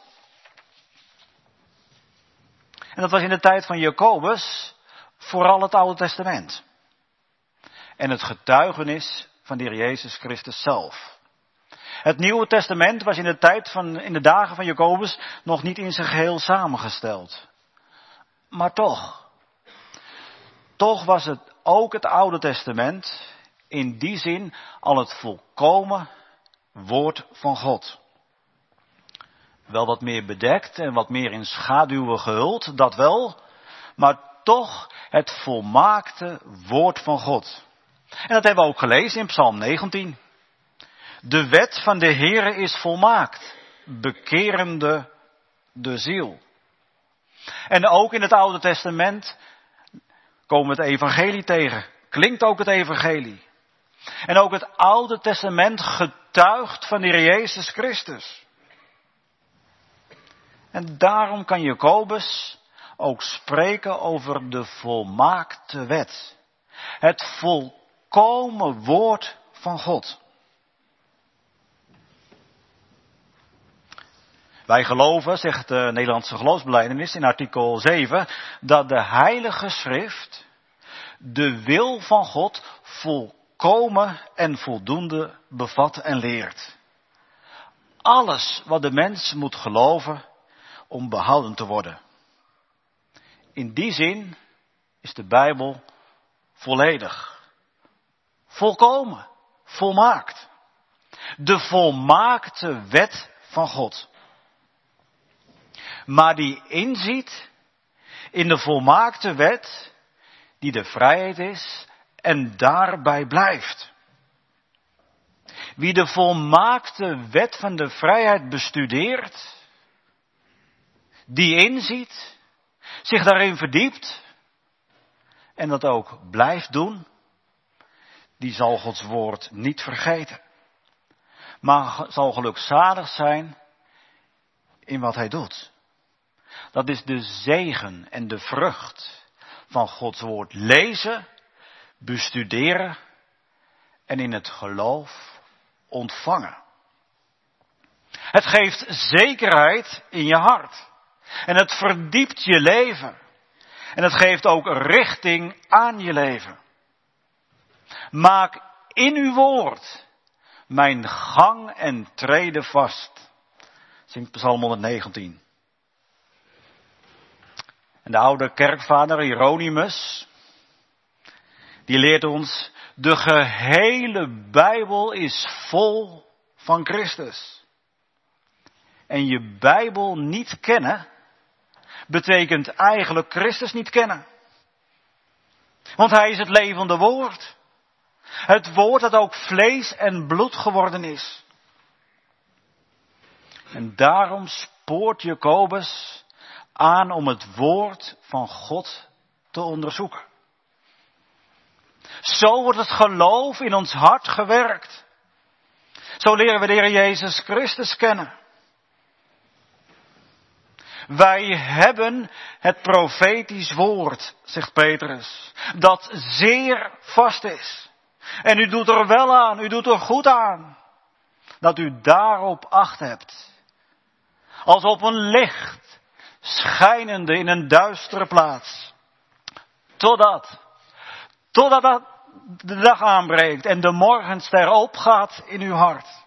En dat was in de tijd van Jacobus vooral het Oude Testament. En het getuigenis van de Heer Jezus Christus zelf. Het Nieuwe Testament was in de tijd van, in de dagen van Jacobus nog niet in zijn geheel samengesteld. Maar toch, toch was het ook het Oude Testament in die zin al het volkomen woord van God. Wel wat meer bedekt en wat meer in schaduwen gehuld, dat wel, maar toch het volmaakte woord van God. En dat hebben we ook gelezen in Psalm negentien. De wet van de Heere is volmaakt, bekerende de ziel. En ook in het Oude Testament komen we het evangelie tegen. Klinkt ook het evangelie. En ook het Oude Testament getuigt van de Heer Jezus Christus. En daarom kan Jacobus ook spreken over de volmaakte wet. Het volkomen woord van God. Wij geloven, zegt de Nederlandse geloofsbelijdenis in artikel zeven, dat de Heilige Schrift de wil van God volkomen en voldoende bevat en leert. Alles wat de mens moet geloven om behouden te worden. In die zin is de Bijbel volledig, volkomen, volmaakt. De volmaakte wet van God. Maar die inziet in de volmaakte wet die de vrijheid is en daarbij blijft. Wie de volmaakte wet van de vrijheid bestudeert, die inziet, zich daarin verdiept en dat ook blijft doen, die zal Gods woord niet vergeten. Maar zal gelukzalig zijn in wat hij doet. Dat is de zegen en de vrucht van Gods woord lezen, bestuderen en in het geloof ontvangen. Het geeft zekerheid in je hart. En het verdiept je leven. En het geeft ook richting aan je leven. Maak in uw woord mijn gang en treden vast. Zingt Psalm honderdnegentien. En de oude kerkvader Hieronymus, die leert ons, de gehele Bijbel is vol van Christus. En je Bijbel niet kennen, betekent eigenlijk Christus niet kennen. Want hij is het levende woord. Het woord dat ook vlees en bloed geworden is. En daarom spoort Jacobus aan om het woord van God te onderzoeken. Zo wordt het geloof in ons hart gewerkt. Zo leren we de Heer Jezus Christus kennen. Wij hebben het profetisch woord, zegt Petrus, dat zeer vast is. En u doet er wel aan, u doet er goed aan, dat u daarop acht hebt. Als op een licht, schijnende in een duistere plaats. Totdat, totdat de dag aanbreekt en de morgenster opgaat in uw hart.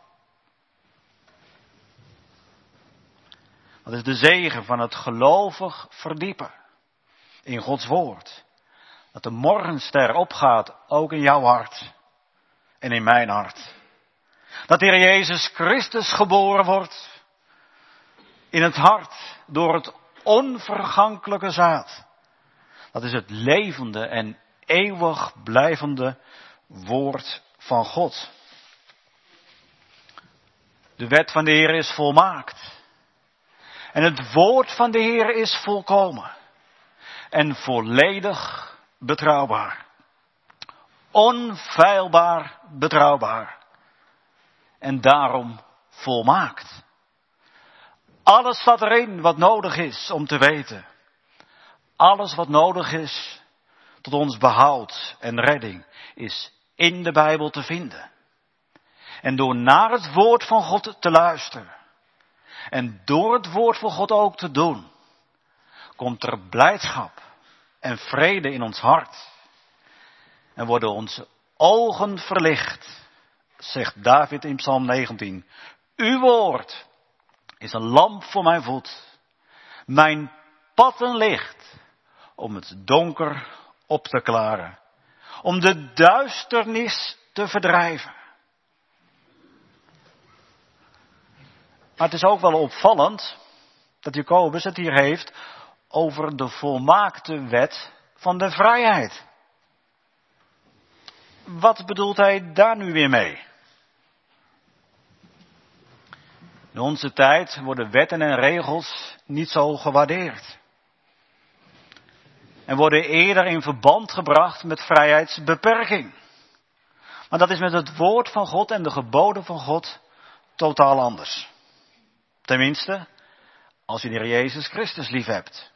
Dat is de zegen van het gelovig verdiepen in Gods woord. Dat de morgenster opgaat ook in jouw hart en in mijn hart. Dat de Heer Jezus Christus geboren wordt. in het hart door het onvergankelijke zaad. Dat is het levende en eeuwig blijvende woord van God. De wet van de Heer is volmaakt. En het woord van de Heer is volkomen. En volledig betrouwbaar. Onfeilbaar betrouwbaar. En daarom volmaakt. Alles staat erin wat nodig is om te weten. Alles wat nodig is tot ons behoud en redding is in de Bijbel te vinden. En door naar het woord van God te luisteren. En door het woord van God ook te doen. Komt er blijdschap en vrede in ons hart. En worden onze ogen verlicht. Zegt David in Psalm negentien. Uw woord is een lamp voor mijn voet. Mijn pad een licht. Om het donker op te klaren. Om de duisternis te verdrijven. Maar het is ook wel opvallend dat Jacobus het hier heeft over de volmaakte wet van de vrijheid. Wat bedoelt hij daar nu weer mee? In onze tijd worden wetten en regels niet zo gewaardeerd. En worden eerder in verband gebracht met vrijheidsbeperking. Maar dat is met het woord van God en de geboden van God totaal anders. Tenminste, als je de Heer Jezus Christus lief hebt.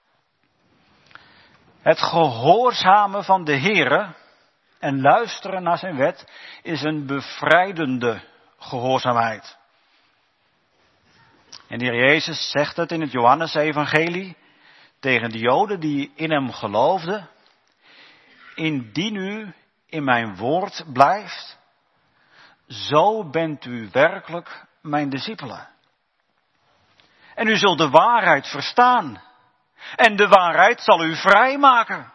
Het gehoorzamen van de Heere en luisteren naar zijn wet is een bevrijdende gehoorzaamheid. En de Heer Jezus zegt het in het Johannes-evangelie tegen de Joden die in hem geloofden. Indien u in mijn woord blijft, zo bent u werkelijk mijn discipelen. En u zult de waarheid verstaan. En de waarheid zal u vrijmaken.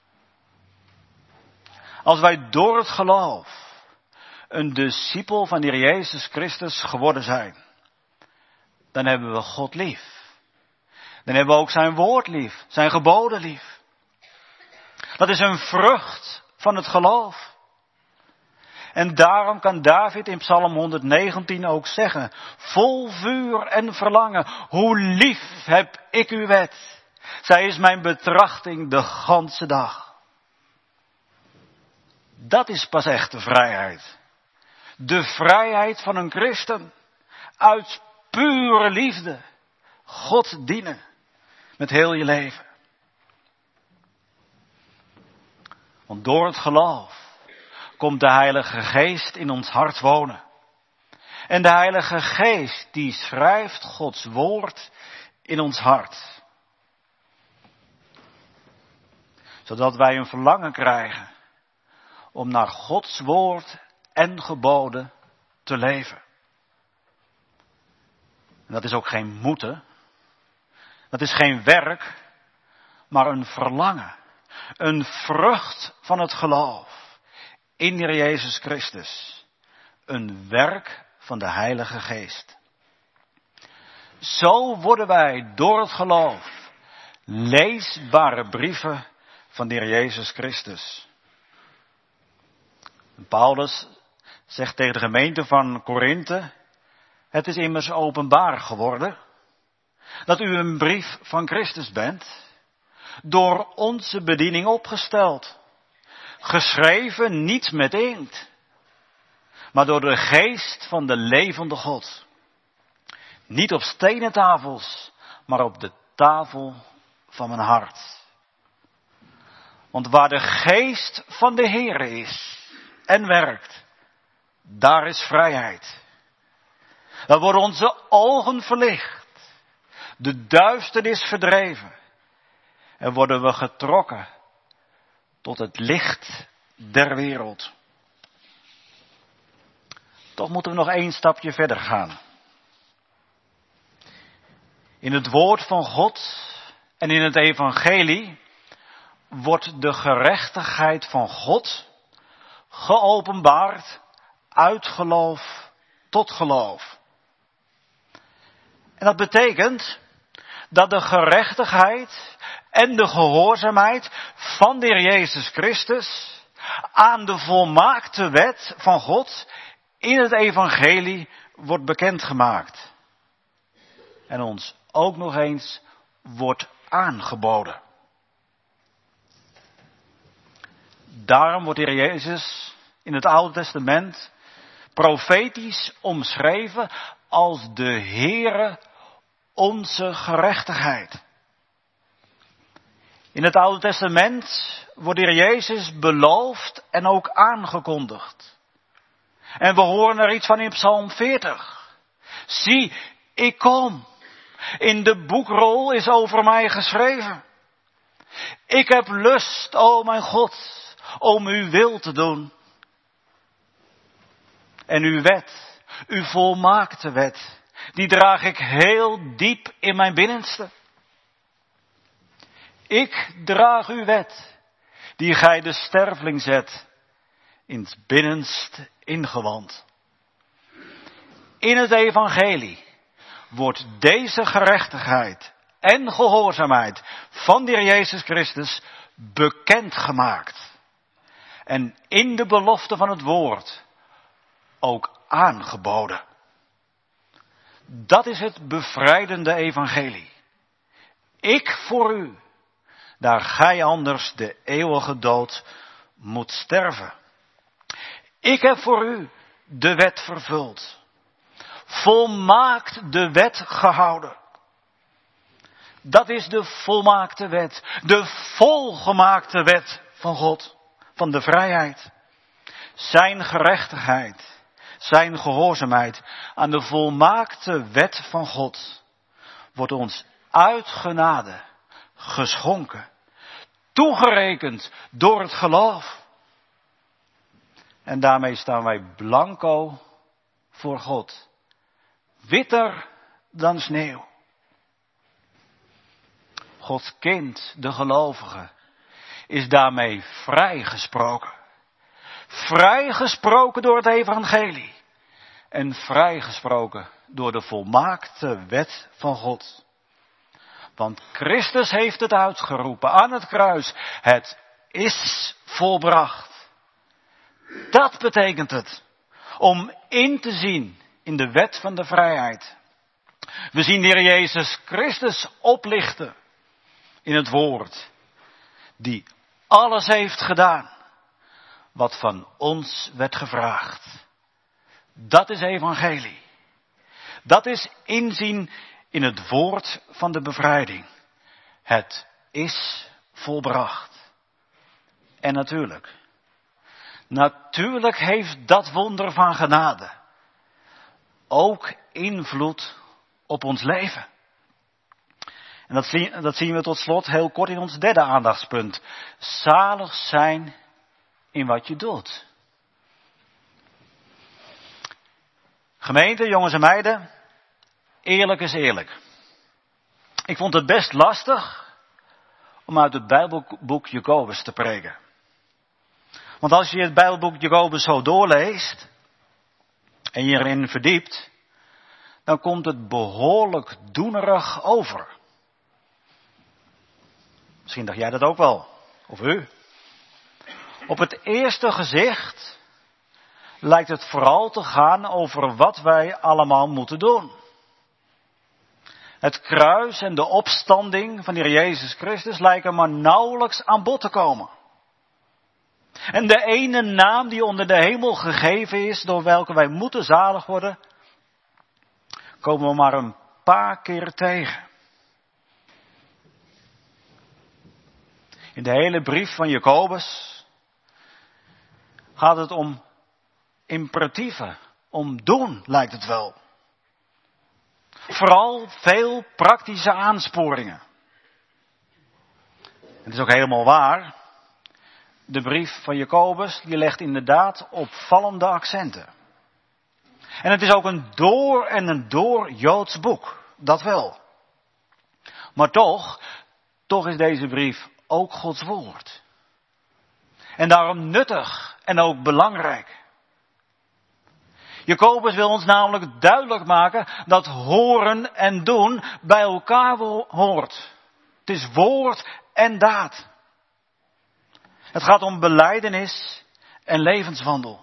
Als wij door het geloof een discipel van de Heer Jezus Christus geworden zijn, dan hebben we God lief. Dan hebben we ook zijn woord lief, zijn geboden lief. Dat is een vrucht van het geloof. En daarom kan David in Psalm honderdnegentien ook zeggen, vol vuur en verlangen, hoe lief heb ik uw wet. Zij is mijn betrachting de ganse dag. Dat is pas echte vrijheid. De vrijheid van een christen. Uit pure liefde. God dienen. Met heel je leven. Want door het geloof komt de Heilige Geest in ons hart wonen. En de Heilige Geest die schrijft Gods woord in ons hart. Zodat wij een verlangen krijgen om naar Gods woord en geboden te leven. En dat is ook geen moeten. Dat is geen werk, maar een verlangen. Een vrucht van het geloof in de Heer Jezus Christus. Een werk van de Heilige Geest. Zo worden wij door het geloof leesbare brieven van de Heer Jezus Christus. Paulus zegt tegen de gemeente van Korinthe, het is immers openbaar geworden dat u een brief van Christus bent, door onze bediening opgesteld, geschreven niet met inkt, maar door de geest van de levende God. Niet op stenen tafels, maar op de tafel van mijn hart. Want waar de geest van de Heere is en werkt, daar is vrijheid. Dan worden onze ogen verlicht, de duisternis verdreven en worden we getrokken tot het licht der wereld. Toch moeten we nog één stapje verder gaan. In het woord van God en in het evangelie wordt de gerechtigheid van God geopenbaard uit geloof tot geloof. En dat betekent dat de gerechtigheid en de gehoorzaamheid van de Heer Jezus Christus aan de volmaakte wet van God in het evangelie wordt bekendgemaakt. En ons ook nog eens wordt aangeboden. Daarom wordt de Heer Jezus in het Oude Testament profetisch omschreven als de Heere onze gerechtigheid. In het Oude Testament wordt de Heer Jezus beloofd en ook aangekondigd. En we horen er iets van in Psalm veertig. Zie, ik kom. In de boekrol is over mij geschreven. Ik heb lust, o mijn God, om uw wil te doen. En uw wet, uw volmaakte wet, die draag ik heel diep in mijn binnenste. Ik draag uw wet, die gij de sterveling zet, in het binnenst ingewand. In het evangelie wordt deze gerechtigheid en gehoorzaamheid van de Heer Jezus Christus bekendgemaakt. En in de belofte van het woord ook aangeboden. Dat is het bevrijdende evangelie. Ik voor u, daar gij anders de eeuwige dood moet sterven. Ik heb voor u de wet vervuld. Volmaakt de wet gehouden. Dat is de volmaakte wet. De volgemaakte wet van God. Van de vrijheid. Zijn gerechtigheid. Zijn gehoorzaamheid aan de volmaakte wet van God. Wordt ons uit genade geschonken. Toegerekend door het geloof. En daarmee staan wij blanco voor God. Witter dan sneeuw. Gods kind, de gelovige, is daarmee vrijgesproken. Vrijgesproken door het evangelie. En vrijgesproken door de volmaakte wet van God. Want Christus heeft het uitgeroepen aan het kruis. Het is volbracht. Dat betekent het. Om in te zien in de wet van de vrijheid. We zien de Heer Jezus Christus oplichten in het woord. Die alles heeft gedaan wat van ons werd gevraagd. Dat is evangelie. Dat is inzien in het woord van de bevrijding. Het is volbracht. En natuurlijk, natuurlijk heeft dat wonder van genade ook invloed op ons leven. En dat zien, dat zien we tot slot heel kort in ons derde aandachtspunt. Zalig zijn in wat je doet. Gemeente, jongens en meiden, eerlijk is eerlijk. Ik vond het best lastig om uit het Bijbelboek Jacobus te preken. Want als je het Bijbelboek Jacobus zo doorleest en je erin verdiept, dan komt het behoorlijk doenerig over. Misschien dacht jij dat ook wel, of u. Op het eerste gezicht lijkt het vooral te gaan over wat wij allemaal moeten doen. Het kruis en de opstanding van de Heer Jezus Christus lijken maar nauwelijks aan bod te komen. En de ene naam die onder de hemel gegeven is, door welke wij moeten zalig worden, komen we maar een paar keer tegen. In de hele brief van Jacobus gaat het om imperatieven, om doen lijkt het wel. Vooral veel praktische aansporingen. Het is ook helemaal waar. De brief van Jacobus die legt inderdaad opvallende accenten. En het is ook een door en een door Joods boek, dat wel. Maar toch, toch is deze brief ook Gods woord. En daarom nuttig en ook belangrijk. Jacobus wil ons namelijk duidelijk maken dat horen en doen bij elkaar hoort. Het is woord en daad. Het gaat om belijdenis en levenswandel.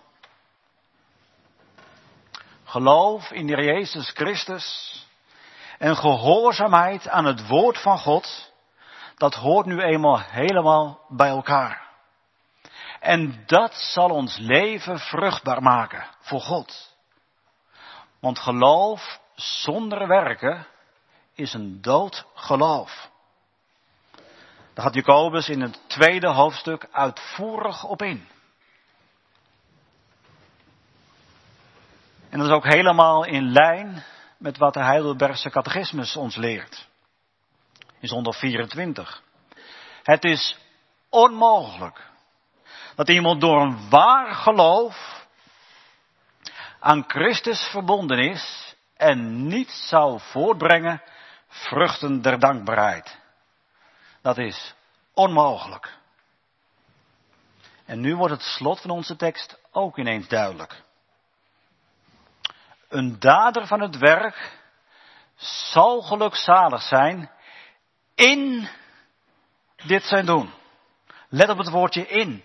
Geloof in de Heer Jezus Christus en gehoorzaamheid aan het woord van God, dat hoort nu eenmaal helemaal bij elkaar. En dat zal ons leven vruchtbaar maken voor God. Want geloof zonder werken is een dood geloof. Daar gaat Jacobus in het tweede hoofdstuk uitvoerig op in. En dat is ook helemaal in lijn met wat de Heidelbergse catechismus ons leert. In zondag vierentwintig. Het is onmogelijk dat iemand door een waar geloof aan Christus verbonden is en niet zou voortbrengen vruchten der dankbaarheid. Dat is onmogelijk. En nu wordt het slot van onze tekst ook ineens duidelijk. Een dader van het werk zal gelukzalig zijn in dit zijn doen. Let op het woordje in.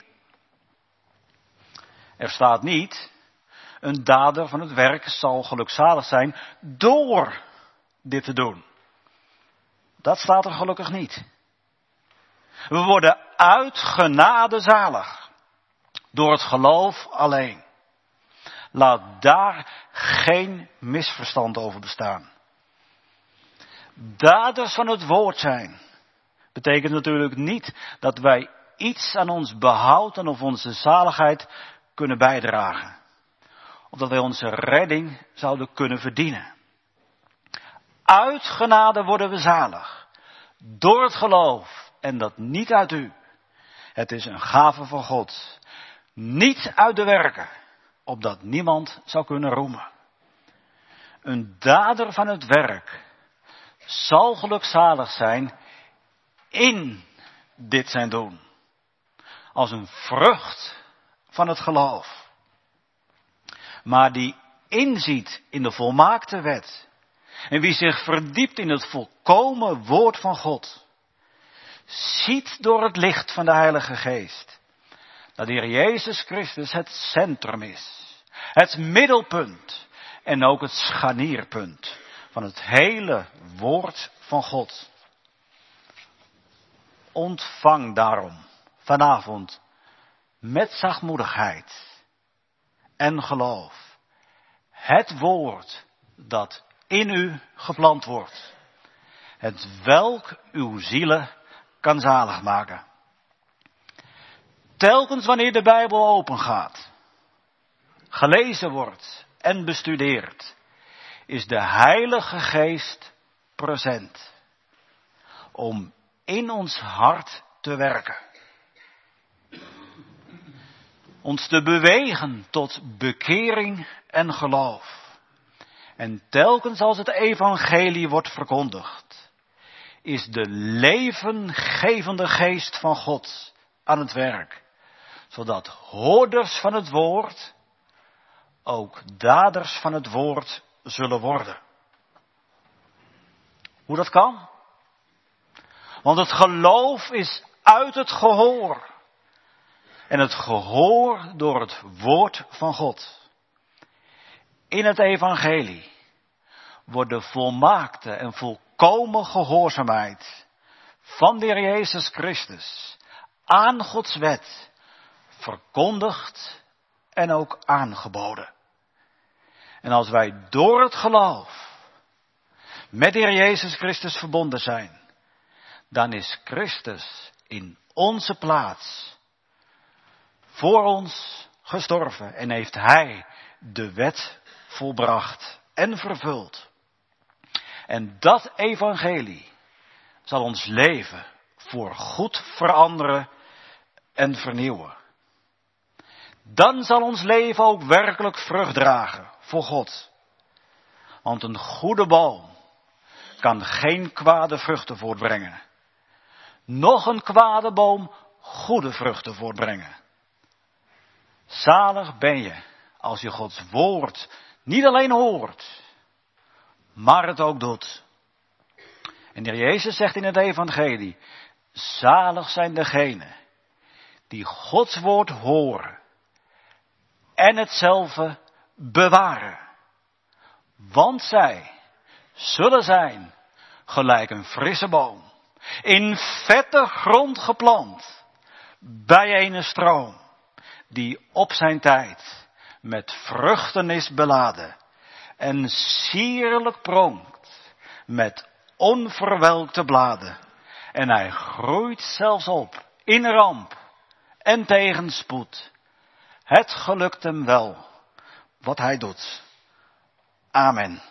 Er staat niet, een dader van het werk zal gelukzalig zijn door dit te doen. Dat staat er gelukkig niet. We worden uit genade zalig. Door het geloof alleen. Laat daar geen misverstand over bestaan. Daders van het woord zijn betekent natuurlijk niet dat wij iets aan ons behoud en of onze zaligheid kunnen bijdragen. Of dat wij onze redding zouden kunnen verdienen. Uit genade worden we zalig. Door het geloof. En dat niet uit u. Het is een gave van God. Niet uit de werken. Opdat niemand zou kunnen roemen. Een dader van het werk zal gelukzalig zijn in dit zijn doen. Als een vrucht van het geloof. Maar die inziet in de volmaakte wet. En wie zich verdiept in het volkomen woord van God. Ziet door het licht van de Heilige Geest. Dat de Heer Jezus Christus het centrum is. Het middelpunt. En ook het scharnierpunt. Van het hele woord van God. Ontvang daarom vanavond met zachtmoedigheid en geloof het woord dat in u geplant wordt. Het welk uw zielen kan zalig maken. Telkens wanneer de Bijbel opengaat, gelezen wordt en bestudeerd, is de Heilige Geest present om in ons hart te werken. Ons te bewegen tot bekering en geloof. En telkens als het evangelie wordt verkondigd, is de levengevende geest van God aan het werk. Zodat hoorders van het woord ook daders van het woord zullen worden. Hoe dat kan? Want het geloof is uit het gehoor. En het gehoor door het woord van God. In het evangelie wordt de volmaakte en volkomen gehoorzaamheid van de Heer Jezus Christus aan Gods wet verkondigd en ook aangeboden. En als wij door het geloof met de Heer Jezus Christus verbonden zijn, dan is Christus in onze plaats voor ons gestorven en heeft Hij de wet volbracht en vervuld. En dat evangelie zal ons leven voor goed veranderen en vernieuwen. Dan zal ons leven ook werkelijk vrucht dragen voor God. Want een goede boom kan geen kwade vruchten voortbrengen. Nog een kwade boom goede vruchten voortbrengen. Zalig ben je als je Gods woord niet alleen hoort, maar het ook doet. En de Heer Jezus zegt in het evangelie, zalig zijn degenen die Gods woord horen en hetzelfde bewaren. Want zij zullen zijn gelijk een frisse boom, in vette grond geplant, bij een stroom, die op zijn tijd met vruchten is beladen en sierlijk pronkt met onverwelkte bladen. En hij groeit zelfs op in ramp en tegenspoed. Het gelukt hem wel wat hij doet. Amen.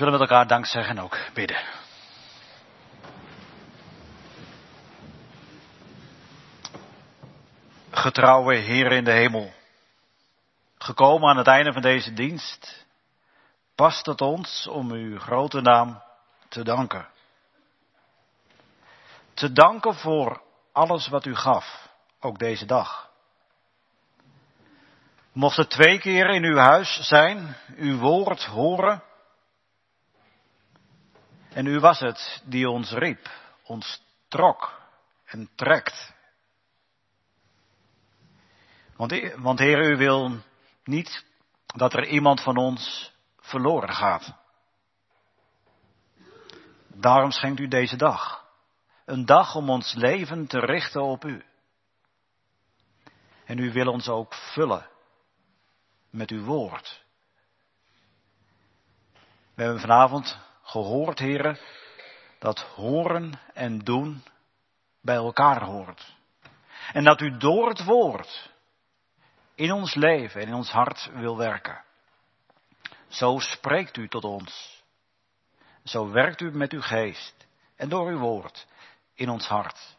Zullen we met elkaar dank zeggen en ook bidden. Getrouwe Heer in de hemel, gekomen aan het einde van deze dienst, past het ons om uw grote naam te danken. Te danken voor alles wat u gaf, ook deze dag. We mochten twee keer in uw huis zijn, uw woord horen. En u was het die ons riep, ons trok en trekt. Want, want Heer, u wil niet dat er iemand van ons verloren gaat. Daarom schenkt u deze dag. Een dag om ons leven te richten op u. En u wil ons ook vullen met uw woord. We hebben vanavond gehoord, heren, dat horen en doen bij elkaar hoort. En dat u door het woord in ons leven en in ons hart wil werken. Zo spreekt u tot ons. Zo werkt u met uw geest en door uw woord in ons hart.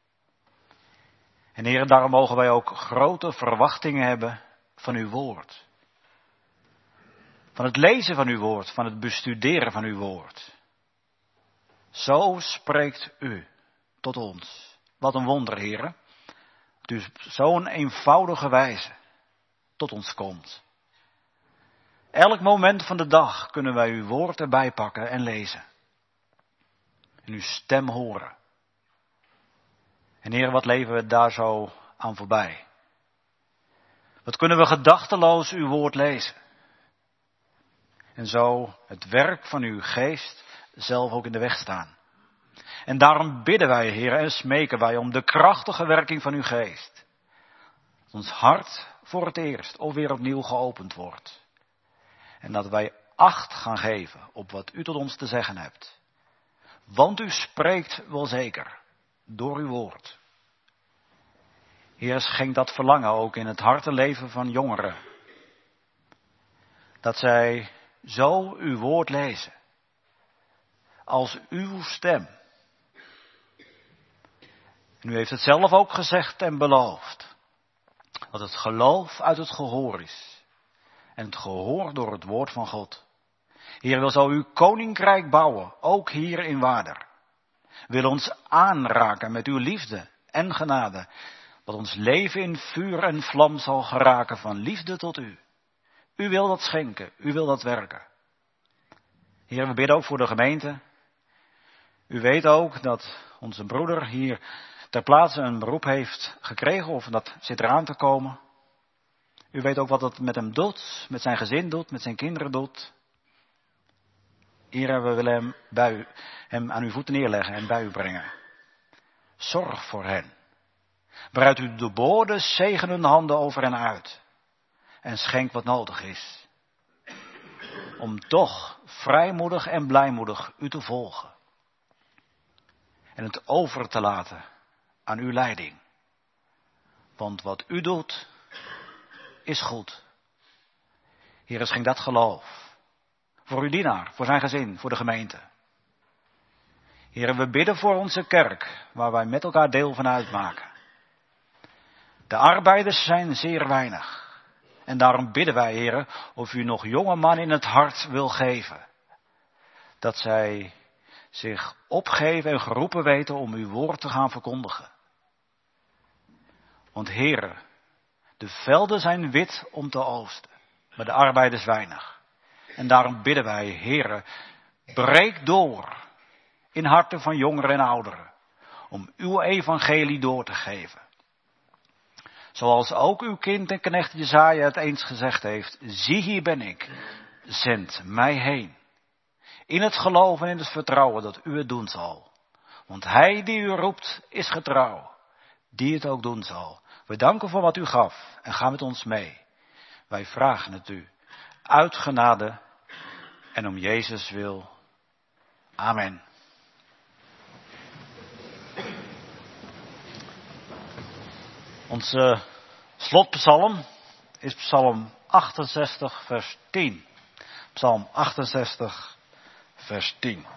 En heren, daarom mogen wij ook grote verwachtingen hebben van uw woord. Van het lezen van uw woord, van het bestuderen van uw woord. Zo spreekt u tot ons. Wat een wonder, heren. Dat u op zo'n eenvoudige wijze tot ons komt. Elk moment van de dag kunnen wij uw woord erbij pakken en lezen. En uw stem horen. En heren, wat leven we daar zo aan voorbij? Wat kunnen we gedachteloos uw woord lezen? En zo het werk van uw geest zelf ook in de weg staan. En daarom bidden wij, heren, en smeken wij om de krachtige werking van uw geest. Dat ons hart voor het eerst of weer opnieuw geopend wordt. En dat wij acht gaan geven op wat u tot ons te zeggen hebt. Want u spreekt wel zeker door uw woord. Heer, schenk dat verlangen ook in het hartenleven van jongeren. Dat zij zo uw woord lezen. Als uw stem. En u heeft het zelf ook gezegd en beloofd. Dat het geloof uit het gehoor is. En het gehoor door het woord van God. Heer, wil zo uw koninkrijk bouwen, ook hier in Waarder. Wil ons aanraken met uw liefde en genade. Dat ons leven in vuur en vlam zal geraken van liefde tot u. U wil dat schenken, u wil dat werken. Heer, we bidden ook voor de gemeente. U weet ook dat onze broeder hier ter plaatse een beroep heeft gekregen, of dat zit eraan te komen. U weet ook wat dat met hem doet, met zijn gezin doet, met zijn kinderen doet. Heer, we willen hem, bij u, hem aan uw voeten neerleggen en bij u brengen. Zorg voor hen. Breid u de boorden zegenende handen over hen uit. En schenk wat nodig is. Om toch vrijmoedig en blijmoedig u te volgen. En het over te laten aan uw leiding. Want wat u doet, is goed. Heer, schenk dat geloof. Voor uw dienaar, voor zijn gezin, voor de gemeente. Heer, we bidden voor onze kerk, waar wij met elkaar deel van uitmaken. De arbeiders zijn zeer weinig. En daarom bidden wij, Heer, of u nog jonge man in het hart wil geven. Dat zij zich opgeven en geroepen weten om uw woord te gaan verkondigen. Want Heer, de velden zijn wit om te oosten, maar de arbeiders weinig. En daarom bidden wij, Heer, breek door in harten van jongeren en ouderen, om uw evangelie door te geven. Zoals ook uw kind en knecht Jesaja het eens gezegd heeft, zie hier ben ik, zend mij heen. In het geloof en in het vertrouwen dat u het doen zal. Want hij die u roept is getrouw, die het ook doen zal. We danken voor wat u gaf en ga met ons mee. Wij vragen het u, uit genade en om Jezus wil. Amen. Onze slotpsalm is psalm achtenzestig vers tien. Psalm achtenzestig vers tien.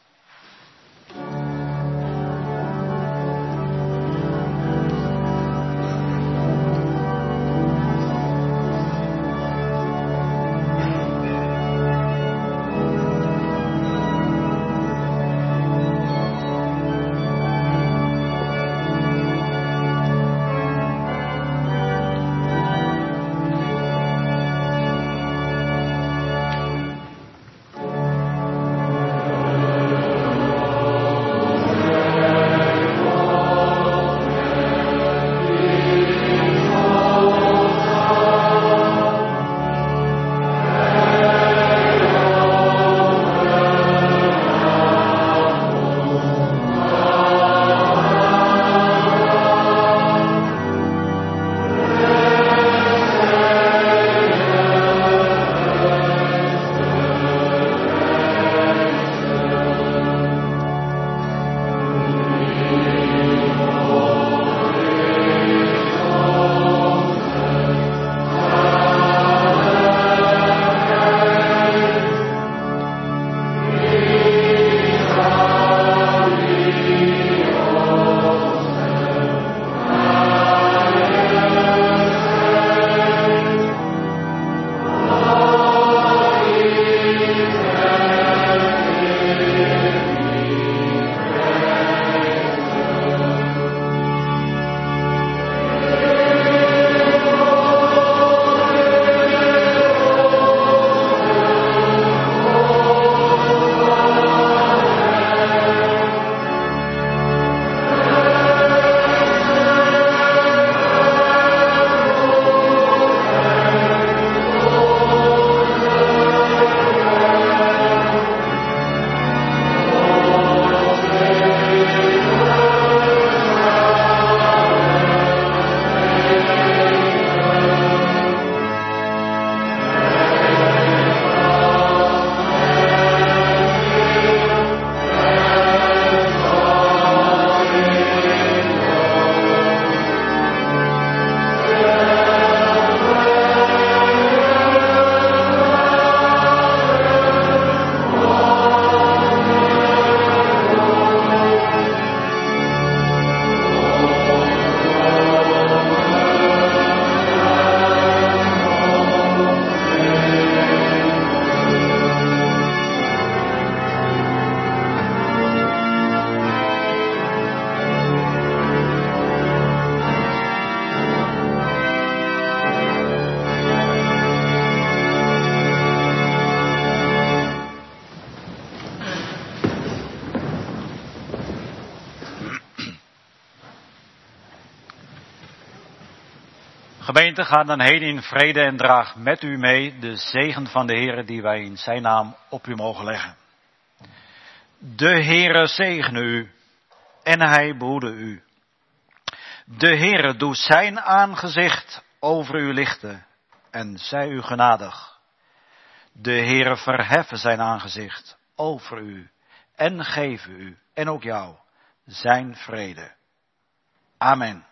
Gemeente, ga dan heen in vrede en draag met u mee de zegen van de Heere die wij in zijn naam op u mogen leggen. De Heere zegene u en hij behoede u. De Heere doet zijn aangezicht over u lichten en zij u genadig. De Heere verheffen zijn aangezicht over u en geven u en ook jou zijn vrede. Amen.